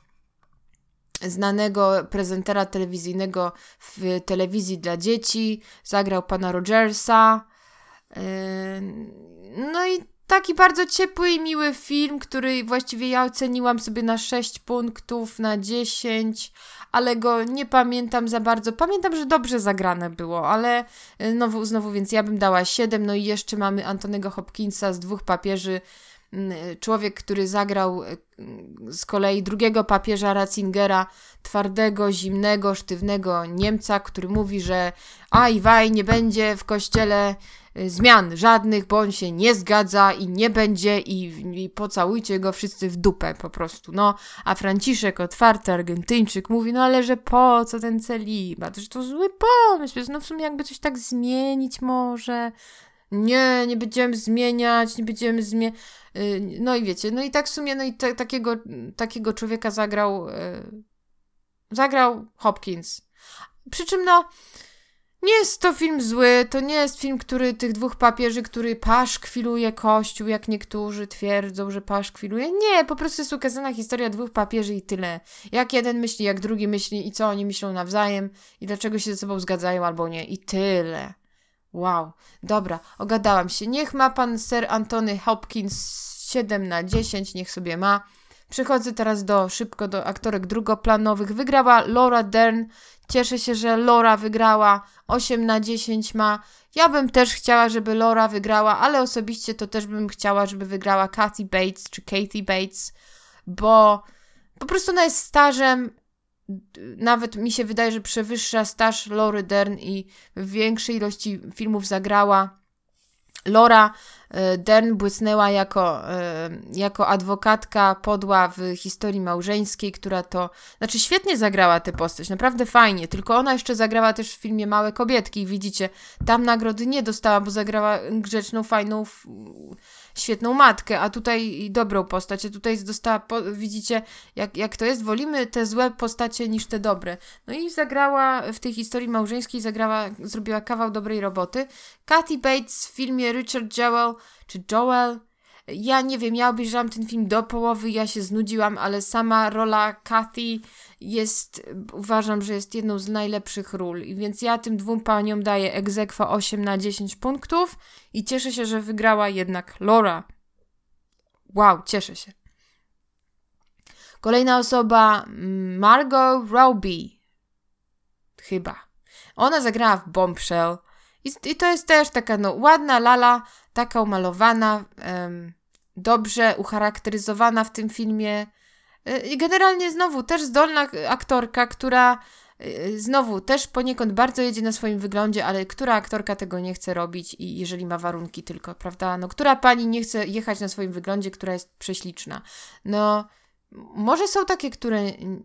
[SPEAKER 1] znanego prezentera telewizyjnego w telewizji dla dzieci, zagrał pana Rogersa. No i taki bardzo ciepły i miły film, który właściwie ja oceniłam sobie na sześć punktów, na dziesięć, ale go nie pamiętam za bardzo. Pamiętam, że dobrze zagrane było, ale znowu, znowu więc ja bym dała siedem. No i jeszcze mamy Antonego Hopkinsa z Dwóch papieży, człowiek, który zagrał z kolei drugiego papieża Ratzingera, twardego, zimnego, sztywnego Niemca, który mówi, że aj, waj, nie będzie w kościele y, zmian żadnych, bo on się nie zgadza i nie będzie i, i pocałujcie go wszyscy w dupę po prostu. No, a Franciszek, otwarty Argentyńczyk, mówi, no ale że po co ten celibat, że to zły pomysł, no w sumie jakby coś tak zmienić może... Nie, nie będziemy zmieniać, nie będziemy zmieniać. No i wiecie, no i tak w sumie, no i te, takiego, takiego człowieka zagrał, yy, zagrał Hopkins. Przy czym no, nie jest to film zły, to nie jest film, który tych dwóch papieży, który paszkwiluje Kościół, jak niektórzy twierdzą, że paszkwiluje. Nie, po prostu jest ukazana historia dwóch papieży i tyle. Jak jeden myśli, jak drugi myśli i co oni myślą nawzajem i dlaczego się ze sobą zgadzają albo nie i tyle. Wow, dobra, ogadałam się. Niech ma pan Sir Anthony Hopkins siedem na dziesięć, niech sobie ma. Przechodzę teraz do szybko do aktorek drugoplanowych. Wygrała Laura Dern. Cieszę się, że Laura wygrała. osiem na dziesięć ma. Ja bym też chciała, żeby Laura wygrała, ale osobiście to też bym chciała, żeby wygrała Kathy Bates czy Kathy Bates, bo po prostu ona jest stażem. Nawet mi się wydaje, że przewyższa staż Laury Dern i w większej ilości filmów zagrała. Laura Dern błysnęła jako, jako adwokatka podła w historii małżeńskiej, która to... Znaczy świetnie zagrała tę postać, naprawdę fajnie, tylko ona jeszcze zagrała też w filmie Małe kobietki i widzicie, tam nagrody nie dostała, bo zagrała grzeczną, fajną, świetną matkę, a tutaj dobrą postać, a tutaj dostała, widzicie, jak, jak to jest, wolimy te złe postacie niż te dobre. No i zagrała w tej historii małżeńskiej, zagrała, zrobiła kawał dobrej roboty. Kathy Bates w filmie Richard Jewell, czy Joel, ja nie wiem, ja obejrzałam ten film do połowy, ja się znudziłam, ale sama rola Kathy jest, uważam, że jest jedną z najlepszych ról, i więc ja tym dwóm paniom daję ex aequo osiem na dziesięć punktów i cieszę się, że wygrała jednak Laura. Wow, cieszę się. Kolejna osoba, Margot Robbie. Chyba. Ona zagrała w Bombshell i, i to jest też taka no ładna lala, taka umalowana, um, dobrze ucharakteryzowana w tym filmie. I generalnie znowu też zdolna aktorka, która znowu też poniekąd bardzo jedzie na swoim wyglądzie, ale która aktorka tego nie chce robić i jeżeli ma warunki tylko, prawda? No, która pani nie chce jechać na swoim wyglądzie, która jest prześliczna? No, może są takie, które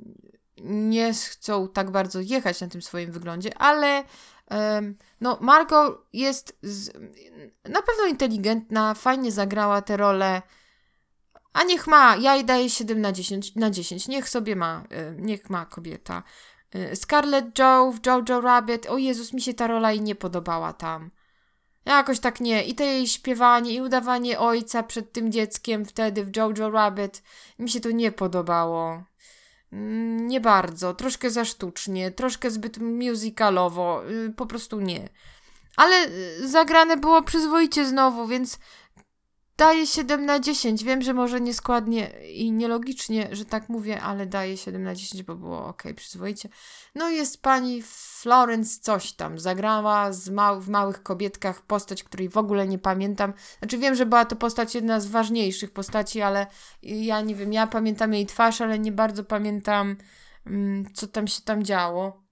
[SPEAKER 1] nie chcą tak bardzo jechać na tym swoim wyglądzie, ale um, no Margot jest z, na pewno inteligentna, fajnie zagrała tę rolę. A niech ma, ja jej daję siedem na dziesięć, niech sobie ma, niech ma kobieta. Scarlett Joe w Jojo Rabbit, o Jezus, mi się ta rola i nie podobała tam. Jakoś tak nie, i to jej śpiewanie, i udawanie ojca przed tym dzieckiem wtedy w Jojo Rabbit, mi się to nie podobało. Nie bardzo, troszkę za sztucznie, troszkę zbyt musicalowo, po prostu nie. Ale zagrane było przyzwoicie znowu, więc... Daję siedem na dziesięć. Wiem, że może nieskładnie i nielogicznie, że tak mówię, ale daję siedem na dziesięć, bo było okej, okay, przyzwoicie. No i jest pani Florence coś tam. Zagrała z mał- w Małych Kobietkach postać, której w ogóle nie pamiętam. Znaczy wiem, że była to postać jedna z ważniejszych postaci, ale ja nie wiem, ja pamiętam jej twarz, ale nie bardzo pamiętam, mm, co tam się tam działo.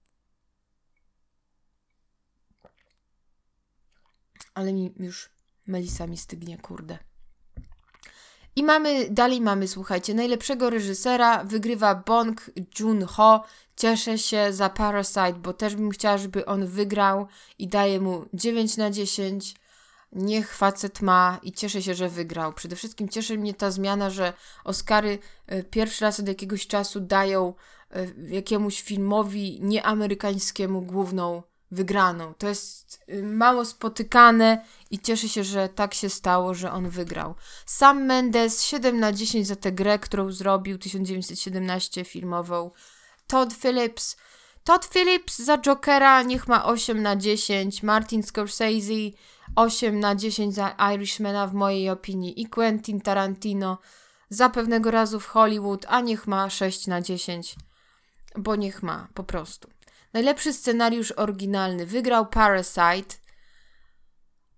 [SPEAKER 1] Ale mi już Melisa mi stygnie, kurde. I mamy, dalej mamy, słuchajcie, najlepszego reżysera wygrywa Bong Joon-ho. Cieszę się za Parasite, bo też bym chciała, żeby on wygrał i daję mu dziewięć na dziesięć. Niech facet ma i cieszę się, że wygrał. Przede wszystkim cieszy mnie ta zmiana, że Oscary pierwszy raz od jakiegoś czasu dają jakiemuś filmowi nieamerykańskiemu główną wygraną. To jest mało spotykane i cieszę się, że tak się stało, że on wygrał. Sam Mendes siedem na dziesięć za tę grę, którą zrobił tysiąc dziewięćset siedemnaście filmową. Todd Phillips. Todd Phillips za Jokera niech ma osiem na dziesięć. Martin Scorsese osiem na dziesięć za Irishmana w mojej opinii. I Quentin Tarantino za Pewnego razu w Hollywood, a niech ma sześć na dziesięć. Bo niech ma, po prostu. Najlepszy scenariusz oryginalny wygrał Parasite.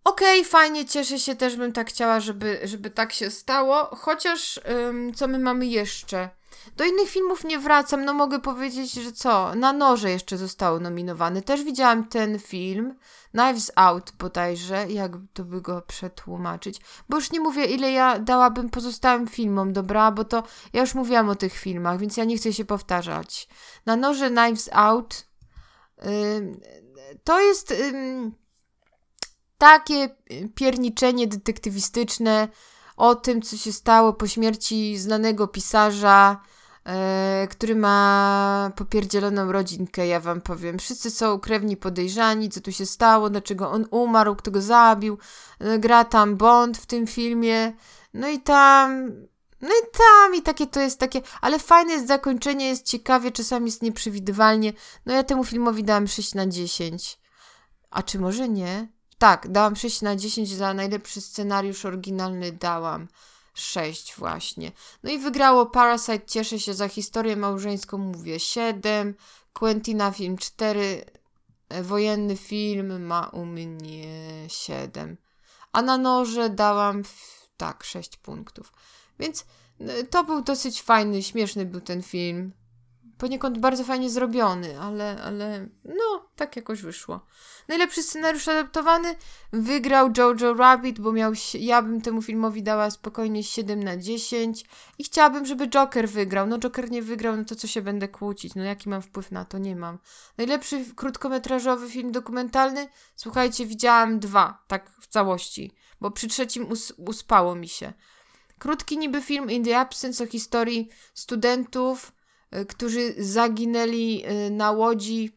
[SPEAKER 1] Okej, okay, fajnie, cieszę się, też bym tak chciała, żeby, żeby tak się stało. Chociaż, ym, co my mamy jeszcze? Do innych filmów nie wracam, no mogę powiedzieć, że co? Na Noże jeszcze został nominowany. Też widziałam ten film, Knives Out bodajże, jak to by go przetłumaczyć. Bo już nie mówię, ile ja dałabym pozostałym filmom, dobra? Bo to ja już mówiłam o tych filmach, więc ja nie chcę się powtarzać. Na Noże Knives Out ym, to jest... Ym, takie pierniczenie detektywistyczne o tym, co się stało po śmierci znanego pisarza, e, który ma popierdzieloną rodzinkę, ja wam powiem. Wszyscy są krewni podejrzani, co tu się stało, dlaczego on umarł, kto go zabił. E, gra tam Bond w tym filmie. No i tam... No i tam, i takie to jest takie... Ale fajne jest zakończenie, jest ciekawie, czasami jest nieprzewidywalnie. No ja temu filmowi dałam sześć na dziesięć. A czy może nie? Tak, dałam sześć na dziesięć, za najlepszy scenariusz oryginalny dałam sześć właśnie. No i wygrało Parasite, cieszę się, za historię małżeńską mówię siedem, Quentina film cztery, wojenny film ma u mnie siedem. A na Noże dałam, tak, sześć punktów. Więc to był dosyć fajny, śmieszny był ten film. Poniekąd bardzo fajnie zrobiony, ale, ale no, tak jakoś wyszło. Najlepszy scenariusz adaptowany wygrał Jojo Rabbit, bo miał, ja bym temu filmowi dała spokojnie siedem na dziesięć i chciałabym, żeby Joker wygrał. No Joker nie wygrał, no to co się będę kłócić? No jaki mam wpływ na to? Nie mam. Najlepszy krótkometrażowy film dokumentalny? Słuchajcie, widziałam dwa, tak w całości, bo przy trzecim us- uspało mi się. Krótki niby film In the Absence o historii studentów, którzy zaginęli na łodzi,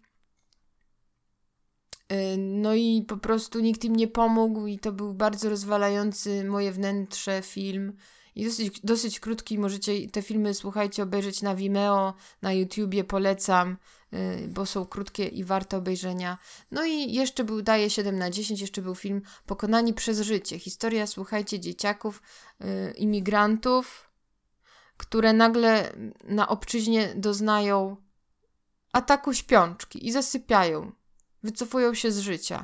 [SPEAKER 1] no i po prostu nikt im nie pomógł i to był bardzo rozwalający moje wnętrze film i dosyć, dosyć krótki, możecie te filmy, słuchajcie, obejrzeć na Vimeo, na YouTubie, polecam, bo są krótkie i warte obejrzenia. No i jeszcze był, daję siedem na dziesięć, jeszcze był film Pokonani przez życie, historia, słuchajcie, dzieciaków, imigrantów, które nagle na obczyźnie doznają ataku śpiączki i zasypiają. Wycofują się z życia.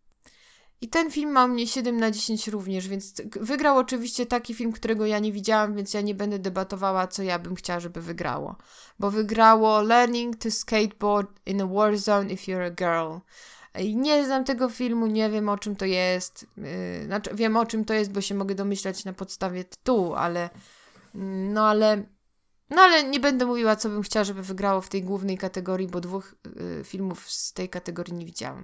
[SPEAKER 1] I ten film ma u mnie siedem na dziesięć również, więc wygrał oczywiście taki film, którego ja nie widziałam, więc ja nie będę debatowała, co ja bym chciała, żeby wygrało. Bo wygrało Learning to Skateboard in a War Zone if You're a Girl. I nie znam tego filmu, nie wiem o czym to jest. Yy, znaczy wiem o czym to jest, bo się mogę domyślać na podstawie tytułu, ale no ale no ale nie będę mówiła, co bym chciała, żeby wygrało w tej głównej kategorii, bo dwóch y, filmów z tej kategorii nie widziałam.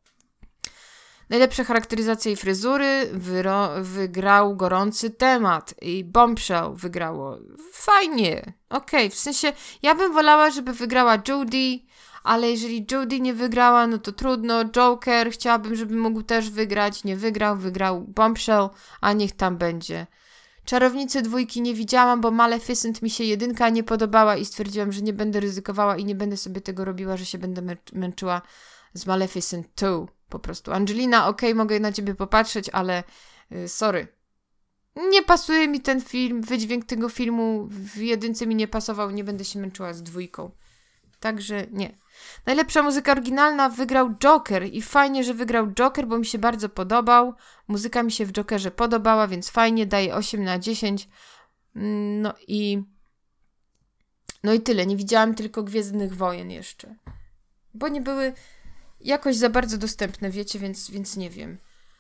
[SPEAKER 1] Najlepsza charakteryzacja i fryzury wyro- wygrał Gorący temat i Bombshell wygrało. Fajnie, okej, okay. W sensie ja bym wolała, żeby wygrała Judy, ale jeżeli Judy nie wygrała, no to trudno. Joker chciałabym, żeby mógł też wygrać, nie wygrał, wygrał Bombshell, a niech tam będzie. Czarownicy dwójki nie widziałam, bo Maleficent mi się jedynka nie podobała i stwierdziłam, że nie będę ryzykowała i nie będę sobie tego robiła, że się będę mę- męczyła z Maleficent dwa. Po prostu. Angelina, okej, okay, mogę na ciebie popatrzeć, ale yy, sorry. Nie pasuje mi ten film, wydźwięk tego filmu w jedynce mi nie pasował, nie będę się męczyła z dwójką. Także nie. Najlepsza muzyka oryginalna wygrał Joker i fajnie, że wygrał Joker, bo mi się bardzo podobał. Muzyka mi się w Jokerze podobała, więc fajnie, daję osiem na dziesięć. No i no i tyle. Nie widziałam tylko Gwiezdnych Wojen jeszcze. Bo nie były jakoś za bardzo dostępne, wiecie, więc, więc nie wiem.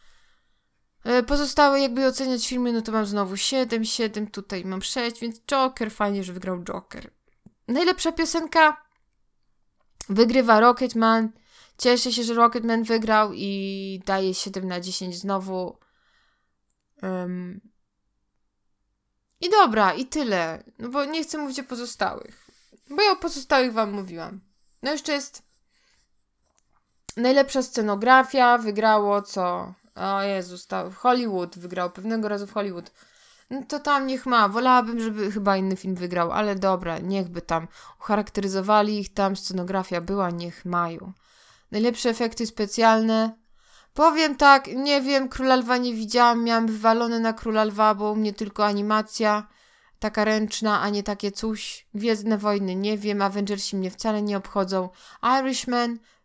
[SPEAKER 1] Pozostałe jakby oceniać filmy, no to mam znowu siedem, siedem, tutaj mam sześć, więc Joker, fajnie, że wygrał Joker. Najlepsza piosenka wygrywa Rocketman. Cieszę się, że Rocketman wygrał i daje siedem na dziesięć znowu. Um. I dobra, i tyle. No bo nie chcę mówić o pozostałych. Bo ja o pozostałych wam mówiłam. No jeszcze jest najlepsza scenografia. Wygrało co? O Jezus, to Hollywood wygrał. Pewnego razu w Hollywood. No to tam niech ma. Wolałabym, żeby chyba inny film wygrał, ale dobra, niechby tam ucharakteryzowali ich, tam scenografia była, niech mają. Najlepsze efekty specjalne. Powiem tak, nie wiem, Króla Lwa nie widziałam, miałam wywalone na Króla Lwa, bo u mnie tylko animacja, taka ręczna, a nie takie coś. Gwiezdne Wojny, nie wiem, Avengersi mnie wcale nie obchodzą. Irishman,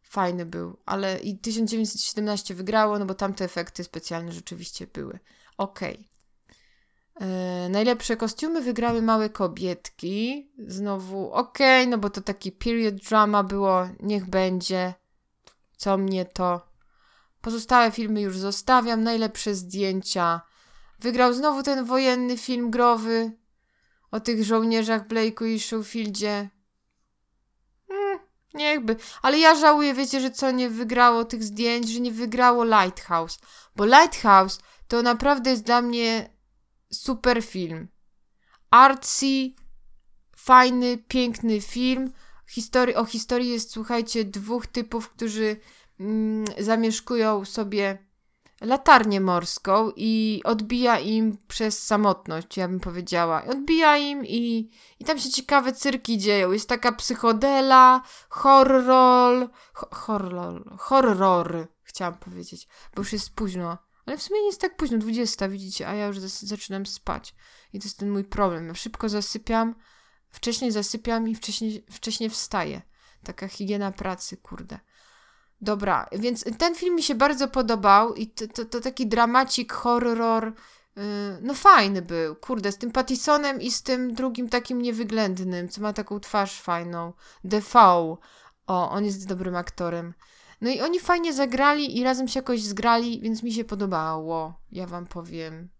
[SPEAKER 1] Fajny był, ale i tysiąc dziewięćset siedemnaście wygrało, no bo tamte efekty specjalne rzeczywiście były. Okej. Okay. Yy, najlepsze kostiumy wygrały Małe kobietki. Znowu okej, okay, no bo to taki period drama było, niech będzie. Co mnie to... Pozostałe filmy już zostawiam. Najlepsze zdjęcia. Wygrał znowu ten wojenny film growy o tych żołnierzach Blake'u i Schofieldzie. Hmm, niechby. Ale ja żałuję, wiecie, że co nie wygrało tych zdjęć, że nie wygrało Lighthouse. Bo Lighthouse to naprawdę jest dla mnie super film. Artsy, fajny, piękny film. Historii, o historii jest, słuchajcie, dwóch typów, którzy mm, zamieszkują sobie latarnię morską i odbija im przez samotność, ja bym powiedziała. Odbija im i, i tam się ciekawe cyrki dzieją. Jest taka psychodela, horror, horror, horror, chciałam powiedzieć, bo już jest późno. Ale w sumie nie jest tak późno, dwudziesta, widzicie, a ja już zas- zaczynam spać. I to jest ten mój problem. Ja szybko zasypiam, wcześniej zasypiam i wcześniej, wcześniej wstaję. Taka higiena pracy, kurde. Dobra, więc ten film mi się bardzo podobał i to, to, to taki dramacik, horror, yy, no fajny był, kurde, z tym Pattisonem i z tym drugim takim niewyględnym, co ma taką twarz fajną, Defoe, o, on jest dobrym aktorem. No i oni fajnie zagrali i razem się jakoś zgrali, więc mi się podobało, ja wam powiem.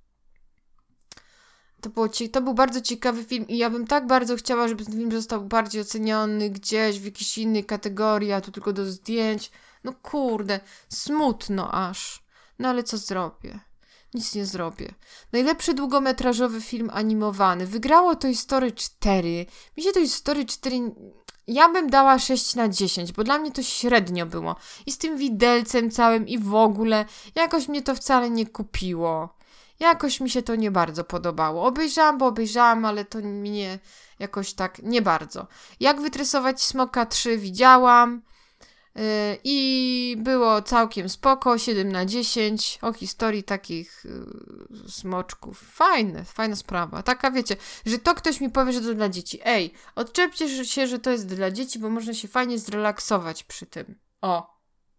[SPEAKER 1] To, było, to był bardzo ciekawy film i ja bym tak bardzo chciała, żeby ten film został bardziej oceniony gdzieś w jakiejś innej kategorii, a tu tylko do zdjęć. No kurde, smutno aż. No ale co zrobię? Nic nie zrobię. Najlepszy długometrażowy film animowany. Wygrało Toy Story cztery. Mi się Toy Story cztery... Ja bym dała sześć na dziesięć, bo dla mnie to średnio było. I z tym widelcem całym i w ogóle. Jakoś mnie to wcale nie kupiło. Jakoś mi się to nie bardzo podobało. Obejrzałam, bo obejrzałam, ale to mnie jakoś tak nie bardzo. Jak wytresować smoka trzy widziałam yy, i było całkiem spoko, siedem na dziesięć o historii takich yy, smoczków. Fajne, fajna sprawa. Taka wiecie, że to ktoś mi powie, że to dla dzieci. Ej, odczepcie się, że to jest dla dzieci, bo można się fajnie zrelaksować przy tym. O.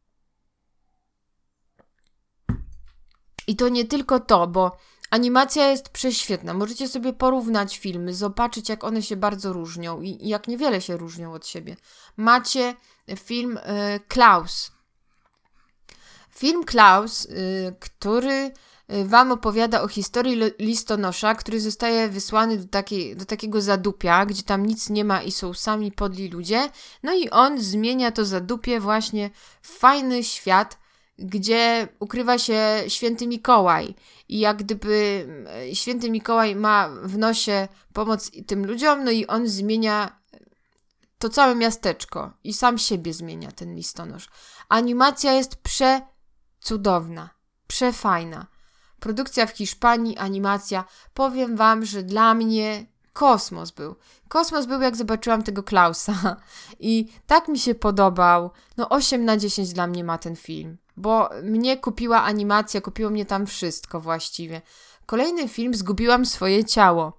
[SPEAKER 1] I to nie tylko to, bo animacja jest prześwietna. Możecie sobie porównać filmy, zobaczyć jak one się bardzo różnią i, i jak niewiele się różnią od siebie. Macie film y, Klaus. Film Klaus, y, który wam opowiada o historii listonosza, który zostaje wysłany do, takiej, do takiego zadupia, gdzie tam nic nie ma i są sami podli ludzie. No i on zmienia to zadupie właśnie w fajny świat, gdzie ukrywa się Święty Mikołaj i jak gdyby Święty Mikołaj ma w nosie pomoc tym ludziom, no i on zmienia to całe miasteczko i sam siebie zmienia ten listonosz. Animacja jest przecudowna, przefajna. Produkcja w Hiszpanii, animacja, powiem wam, że dla mnie kosmos był. Kosmos był, jak zobaczyłam tego Klausa i tak mi się podobał. No osiem na dziesięć dla mnie ma ten film. Bo mnie kupiła animacja, kupiło mnie tam wszystko właściwie. Kolejny film, Zgubiłam swoje ciało.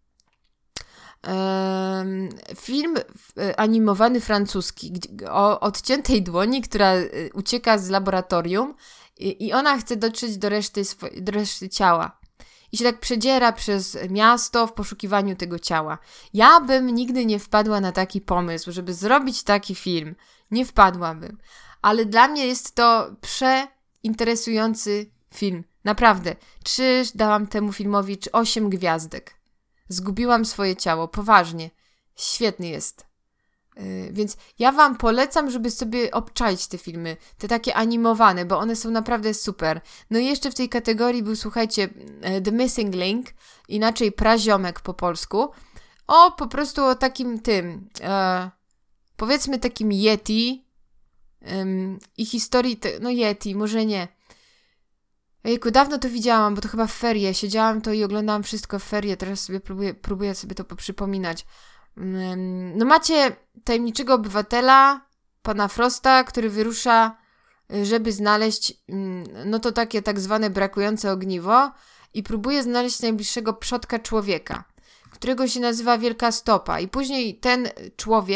[SPEAKER 1] Ehm, film animowany francuski o odciętej dłoni, która ucieka z laboratorium i, i ona chce dotrzeć do reszty, swo- do reszty ciała. I się tak przedziera przez miasto w poszukiwaniu tego ciała. Ja bym nigdy nie wpadła na taki pomysł, żeby zrobić taki film. Nie wpadłabym. Ale dla mnie jest to przeinteresujący film. Naprawdę. Trzy dałam temu filmowi osiem gwiazdek. Zgubiłam swoje ciało. Poważnie. Świetny jest. Yy, więc ja wam polecam, żeby sobie obczaić te filmy. Te takie animowane, bo one są naprawdę super. No i jeszcze w tej kategorii był, słuchajcie, The Missing Link, inaczej Praziomek po polsku. O, po prostu o takim tym, e, powiedzmy takim Yeti, Um, i historii, te, no Yeti, może nie. Ejku, dawno to widziałam, bo to chyba w ferie. Siedziałam to i oglądałam wszystko w ferie. Teraz sobie próbuję, próbuję sobie to poprzypominać. Um, no macie tajemniczego obywatela, pana Frosta, który wyrusza, żeby znaleźć um, no to takie tak zwane brakujące ogniwo i próbuje znaleźć najbliższego przodka człowieka, którego się nazywa Wielka Stopa. I później ten człowiek,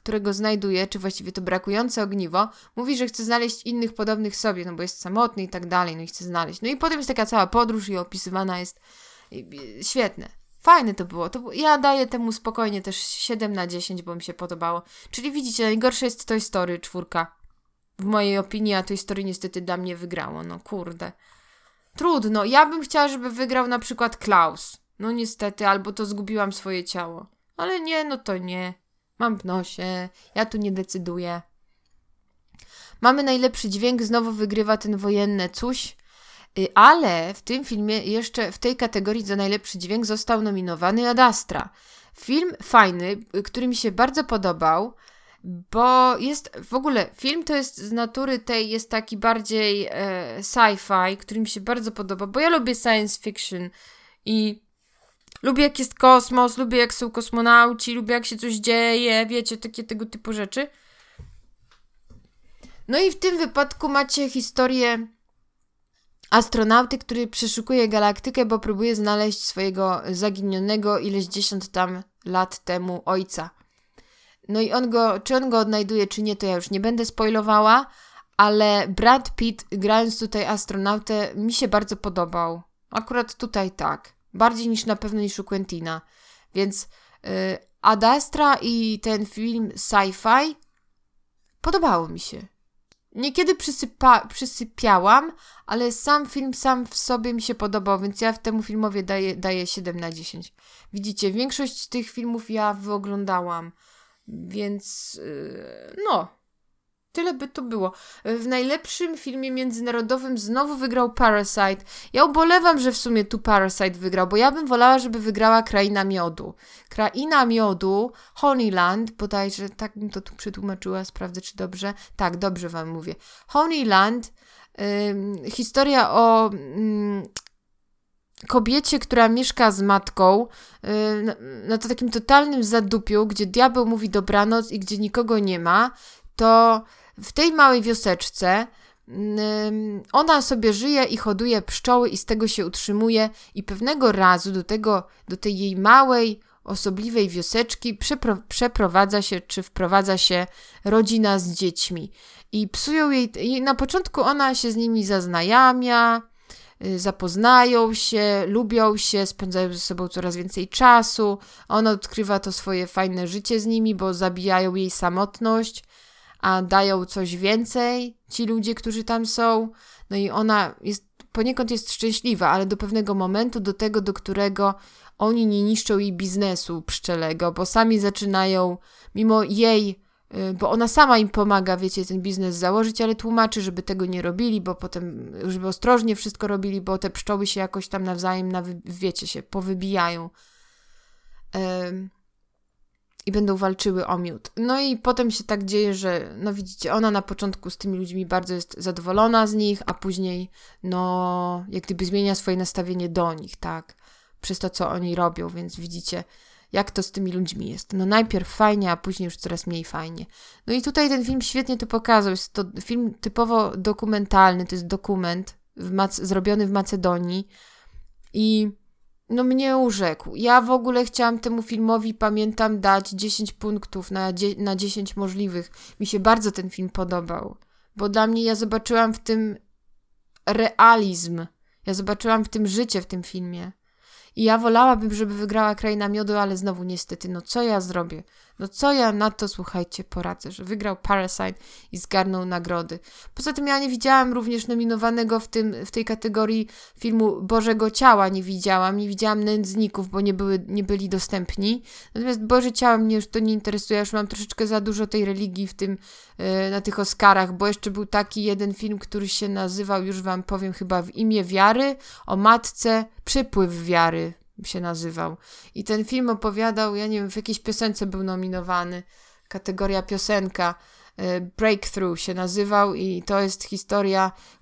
[SPEAKER 1] którego znajduje, czy właściwie to brakujące ogniwo, mówi, że chce znaleźć innych podobnych sobie, no bo jest samotny i tak dalej, no i chce znaleźć. No i potem jest taka cała podróż i opisywana jest świetne. Fajne to było. to było. Ja daję temu spokojnie też siedem na dziesięć, bo mi się podobało. Czyli widzicie, najgorsze jest Toy Story czwórka. W mojej opinii, a Toy Story niestety dla mnie wygrało. No kurde. Trudno. Ja bym chciała, żeby wygrał na przykład Klaus. No niestety, albo to Zgubiłam swoje ciało. Ale nie, no to nie. Mam w nosie. Ja tu nie decyduję. Mamy najlepszy dźwięk. Znowu wygrywa ten wojenny coś. Ale w tym filmie jeszcze w tej kategorii za najlepszy dźwięk został nominowany Ad Astra. Film fajny, który mi się bardzo podobał, bo jest w ogóle, film to jest z natury tej, jest taki bardziej e, sci-fi, który mi się bardzo podoba, bo ja lubię science fiction i lubię jak jest kosmos, lubię jak są kosmonauci, lubię jak się coś dzieje, wiecie, takie tego typu rzeczy. No i w tym wypadku macie historię astronauty, który przeszukuje galaktykę, bo próbuje znaleźć swojego zaginionego ileś dziesiąt tam lat temu ojca. No i on go, czy on go odnajduje, czy nie, to ja już nie będę spoilowała, ale Brad Pitt, grając tutaj astronautę, mi się bardzo podobał. Akurat tutaj tak. Bardziej niż na pewno niż u Quentina. Więc yy, Ad Astra i ten film sci-fi podobało mi się. Niekiedy przysypa, przysypiałam, ale sam film sam w sobie mi się podobał, więc ja temu filmowi daję, daję siedem na dziesięć. Widzicie, większość tych filmów ja wyoglądałam, więc yy, no, tyle by to było. W najlepszym filmie międzynarodowym znowu wygrał Parasite. Ja ubolewam, że w sumie tu Parasite wygrał, bo ja bym wolała, żeby wygrała Kraina Miodu. Kraina Miodu, Honeyland, bodajże tak bym to tu przetłumaczyła, sprawdzę czy dobrze. Tak, dobrze wam mówię. Honeyland, yy, historia o yy, kobiecie, która mieszka z matką yy, na, na to takim totalnym zadupiu, gdzie diabeł mówi dobranoc i gdzie nikogo nie ma, to w tej małej wioseczce ona sobie żyje i hoduje pszczoły i z tego się utrzymuje i pewnego razu do tego, do tej jej małej, osobliwej wioseczki przepro- przeprowadza się, czy wprowadza się rodzina z dziećmi i psują jej, i na początku ona się z nimi zaznajamia, zapoznają się, lubią się, spędzają ze sobą coraz więcej czasu, ona odkrywa to swoje fajne życie z nimi, bo zabijają jej samotność, a dają coś więcej ci ludzie, którzy tam są. No i ona jest, poniekąd jest szczęśliwa, ale do pewnego momentu, do tego, do którego oni nie niszczą jej biznesu pszczelego, bo sami zaczynają, mimo jej, bo ona sama im pomaga, wiecie, ten biznes założyć, ale tłumaczy, żeby tego nie robili, bo potem, żeby ostrożnie wszystko robili, bo te pszczoły się jakoś tam nawzajem, nawy, wiecie, się powybijają. Um, I będą walczyły o miód. No i potem się tak dzieje, że no widzicie, ona na początku z tymi ludźmi bardzo jest zadowolona z nich, a później no jak gdyby zmienia swoje nastawienie do nich, tak? Przez to, co oni robią, więc widzicie, jak to z tymi ludźmi jest. No najpierw fajnie, a później już coraz mniej fajnie. No i tutaj ten film świetnie to pokazał. Jest to film typowo dokumentalny, to jest dokument w Mac- zrobiony w Macedonii i no mnie urzekł. Ja w ogóle chciałam temu filmowi, pamiętam, dać dziesięć punktów na, dzie- na dziesięć możliwych. Mi się bardzo ten film podobał, bo dla mnie ja zobaczyłam w tym realizm. Ja zobaczyłam w tym życie w tym filmie. I ja wolałabym, żeby wygrała Kraina Miodu, ale znowu niestety, no co ja zrobię? No co ja na to, słuchajcie, poradzę, że wygrał Parasite i zgarnął nagrody. Poza tym ja nie widziałam również nominowanego w tym, w tej kategorii filmu Bożego Ciała, nie widziałam, nie widziałam Nędzników, bo nie, były, nie byli dostępni. Natomiast Boże Ciało mnie już to nie interesuje, ja już mam troszeczkę za dużo tej religii w tym, yy, na tych Oscarach, bo jeszcze był taki jeden film, który się nazywał, już wam powiem, chyba W imię wiary, o matce, Przypływ wiary się nazywał. I ten film opowiadał, ja nie wiem, w jakiejś piosence był nominowany, kategoria piosenka, Breakthrough się nazywał i to jest historia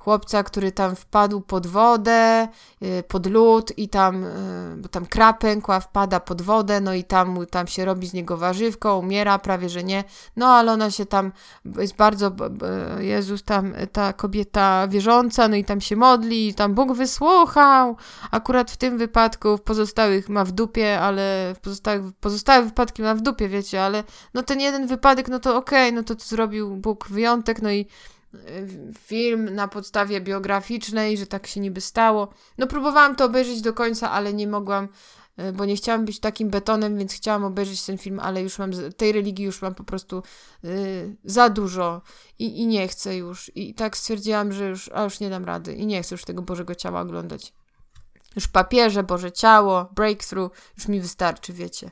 [SPEAKER 1] chłopca, który tam wpadł pod wodę, pod lód i tam, bo tam kra pękła, wpada pod wodę, no i tam, tam się robi z niego warzywko, umiera, prawie że nie, no ale ona się tam, jest bardzo, Jezus tam, ta kobieta wierząca, no i tam się modli, i tam Bóg wysłuchał, akurat w tym wypadku, w pozostałych ma w dupie, ale w pozostałych, pozostałe wypadki ma w dupie, wiecie, ale no ten jeden wypadek, no to okej, okay, no to, to zrobił Bóg wyjątek, no i film na podstawie biograficznej, że tak się niby stało. No próbowałam to obejrzeć do końca, ale nie mogłam, bo nie chciałam być takim betonem, więc chciałam obejrzeć ten film, ale już mam, tej religii już mam po prostu yy, za dużo i, i nie chcę już. I tak stwierdziłam, że już, a już nie dam rady i nie chcę już tego Bożego Ciała oglądać. Już papieże, Boże Ciało, Breakthrough, już mi wystarczy, wiecie.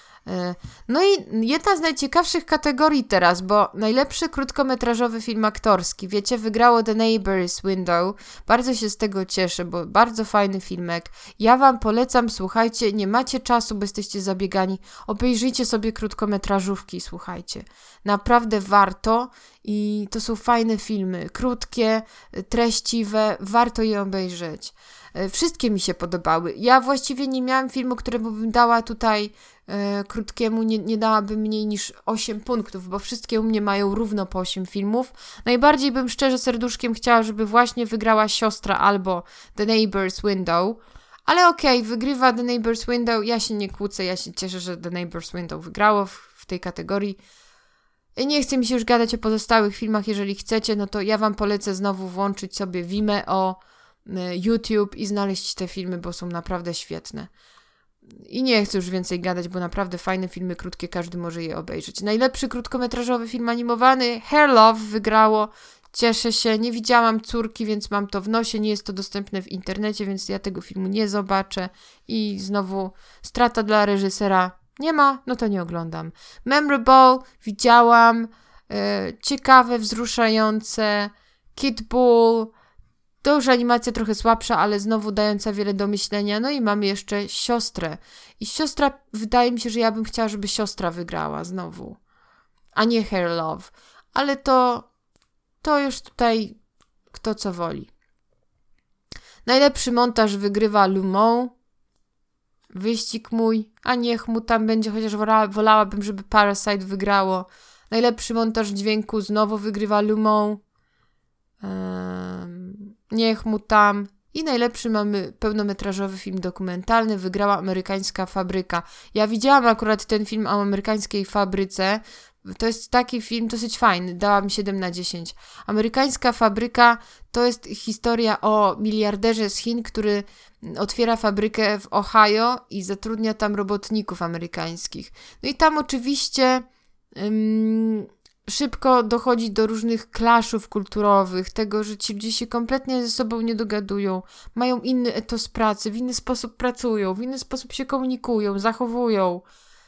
[SPEAKER 1] No i jedna z najciekawszych kategorii teraz, bo najlepszy krótkometrażowy film aktorski, wiecie, wygrało The Neighbor's Window. Bardzo się z tego cieszę, bo bardzo fajny filmek. Ja wam polecam, słuchajcie, nie macie czasu, bo jesteście zabiegani, obejrzyjcie sobie krótkometrażówki, słuchajcie. Naprawdę warto i to są fajne filmy, krótkie, treściwe, warto je obejrzeć. Wszystkie mi się podobały. Ja właściwie nie miałam filmu, któremu bym dała tutaj e, krótkiemu, nie, nie dałabym mniej niż osiem punktów, bo wszystkie u mnie mają równo po osiem filmów. Najbardziej bym szczerze serduszkiem chciała, żeby właśnie wygrała Siostra albo The Neighbor's Window. Ale okej, okay, wygrywa The Neighbor's Window. Ja się nie kłócę, ja się cieszę, że The Neighbor's Window wygrało w, w tej kategorii. Nie chcę mi się już gadać o pozostałych filmach, jeżeli chcecie, no to ja wam polecę znowu włączyć sobie Vimeo, YouTube i znaleźć te filmy, bo są naprawdę świetne. I nie chcę już więcej gadać, bo naprawdę fajne filmy, krótkie, każdy może je obejrzeć. Najlepszy krótkometrażowy film animowany, Hair Love, wygrało. Cieszę się, nie widziałam Córki, więc mam to w nosie, nie jest to dostępne w internecie, więc ja tego filmu nie zobaczę. I znowu strata dla reżysera. Nie ma, no to nie oglądam. Memorable, widziałam, e, ciekawe, wzruszające, Kid Bull. To już animacja trochę słabsza, ale znowu dająca wiele do myślenia. No i mamy jeszcze Siostrę. I Siostra, wydaje mi się, że ja bym chciała, żeby Siostra wygrała znowu. A nie Hair Love. Ale to, to już tutaj kto co woli. Najlepszy montaż wygrywa Lumon. Wyścig mój. A niech mu tam będzie, chociaż wola, wolałabym, żeby Parasite wygrało. Najlepszy montaż dźwięku znowu wygrywa Lumon. Um, niech mu tam. I najlepszy mamy pełnometrażowy film dokumentalny, wygrała Amerykańska Fabryka. Ja widziałam akurat ten film o amerykańskiej fabryce. To jest taki film dosyć fajny, dałam siedem na dziesięć. Amerykańska Fabryka to jest historia o miliarderze z Chin, który otwiera fabrykę w Ohio i zatrudnia tam robotników amerykańskich. No i tam oczywiście um, szybko dochodzi do różnych clashów kulturowych, tego, że ci ludzie się kompletnie ze sobą nie dogadują, mają inny etos pracy, w inny sposób pracują, w inny sposób się komunikują, zachowują.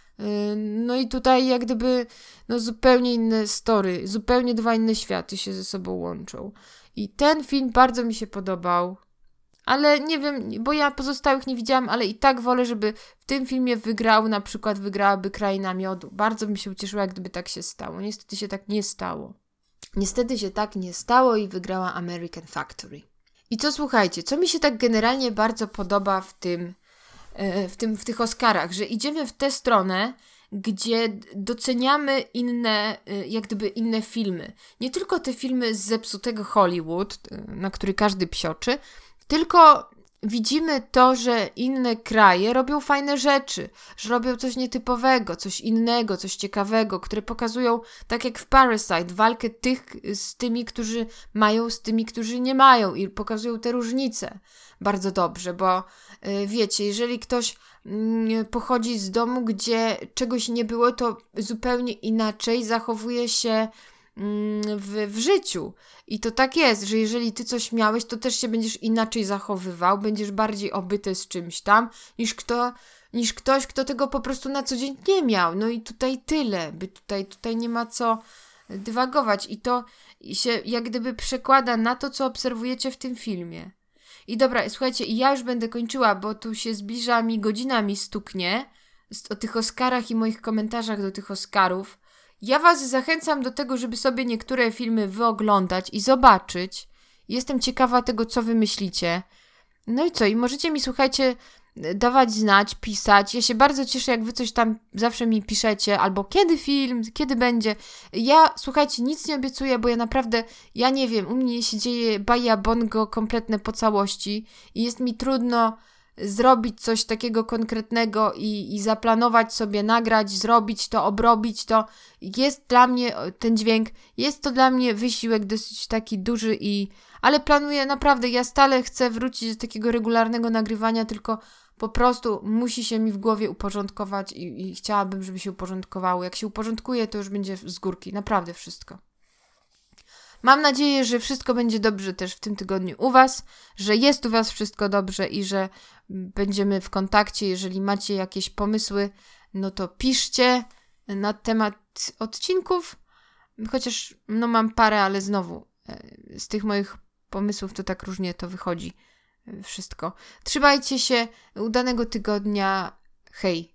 [SPEAKER 1] No i tutaj jak gdyby no zupełnie inne story, zupełnie dwa inne światy się ze sobą łączą. I ten film bardzo mi się podobał, ale nie wiem, bo ja pozostałych nie widziałam, ale i tak wolę, żeby w tym filmie wygrał, na przykład wygrałaby Kraina Miodu. Bardzo bym się ucieszyła, gdyby tak się stało. Niestety się tak nie stało. Niestety się tak nie stało i wygrała American Factory. I co słuchajcie, co mi się tak generalnie bardzo podoba w tym W, tym, w tych Oscarach, że idziemy w tę stronę, gdzie doceniamy inne, jak gdyby inne filmy. Nie tylko te filmy z zepsutego Hollywood, na który każdy psioczy, tylko widzimy to, że inne kraje robią fajne rzeczy, że robią coś nietypowego, coś innego, coś ciekawego, które pokazują, tak jak w Parasite, walkę tych z tymi, którzy mają, z tymi, którzy nie mają i pokazują te różnice bardzo dobrze, bo yy, wiecie, jeżeli ktoś yy, pochodzi z domu, gdzie czegoś nie było, to zupełnie inaczej zachowuje się W, w życiu. I to tak jest, że jeżeli ty coś miałeś, to też się będziesz inaczej zachowywał, będziesz bardziej obyty z czymś tam, niż, kto, niż ktoś, kto tego po prostu na co dzień nie miał. No i tutaj tyle, by tutaj, tutaj nie ma co dywagować. I to się jak gdyby przekłada na to, co obserwujecie w tym filmie. I dobra, słuchajcie, ja już będę kończyła, bo tu się zbliża mi, godzina mi stuknie o tych Oscarach i moich komentarzach do tych Oscarów. Ja was zachęcam do tego, żeby sobie niektóre filmy wyoglądać i zobaczyć Jestem ciekawa tego, co wy myślicie. No i co? I możecie mi, słuchajcie, dawać znać, pisać. Ja się bardzo cieszę, jak wy coś tam zawsze mi piszecie, albo kiedy film, kiedy będzie. Ja, słuchajcie, nic nie obiecuję, bo ja naprawdę, ja nie wiem, u mnie się dzieje baja bongo kompletne po całości i jest mi trudno zrobić coś takiego konkretnego i, i zaplanować sobie, nagrać, zrobić to, obrobić to. Jest dla mnie ten dźwięk, jest to dla mnie wysiłek dosyć taki duży i ale planuję naprawdę, ja stale chcę wrócić do takiego regularnego nagrywania, tylko po prostu musi się mi w głowie uporządkować i, i chciałabym, żeby się uporządkowało. Jak się uporządkuje, to już będzie z górki, naprawdę wszystko. Mam nadzieję, że wszystko będzie dobrze też w tym tygodniu u was, że jest u was wszystko dobrze i że będziemy w kontakcie. Jeżeli macie jakieś pomysły, no to piszcie na temat odcinków, chociaż no mam parę, ale znowu z tych moich pomysłów to tak różnie to wychodzi wszystko. Trzymajcie się, udanego tygodnia, hej!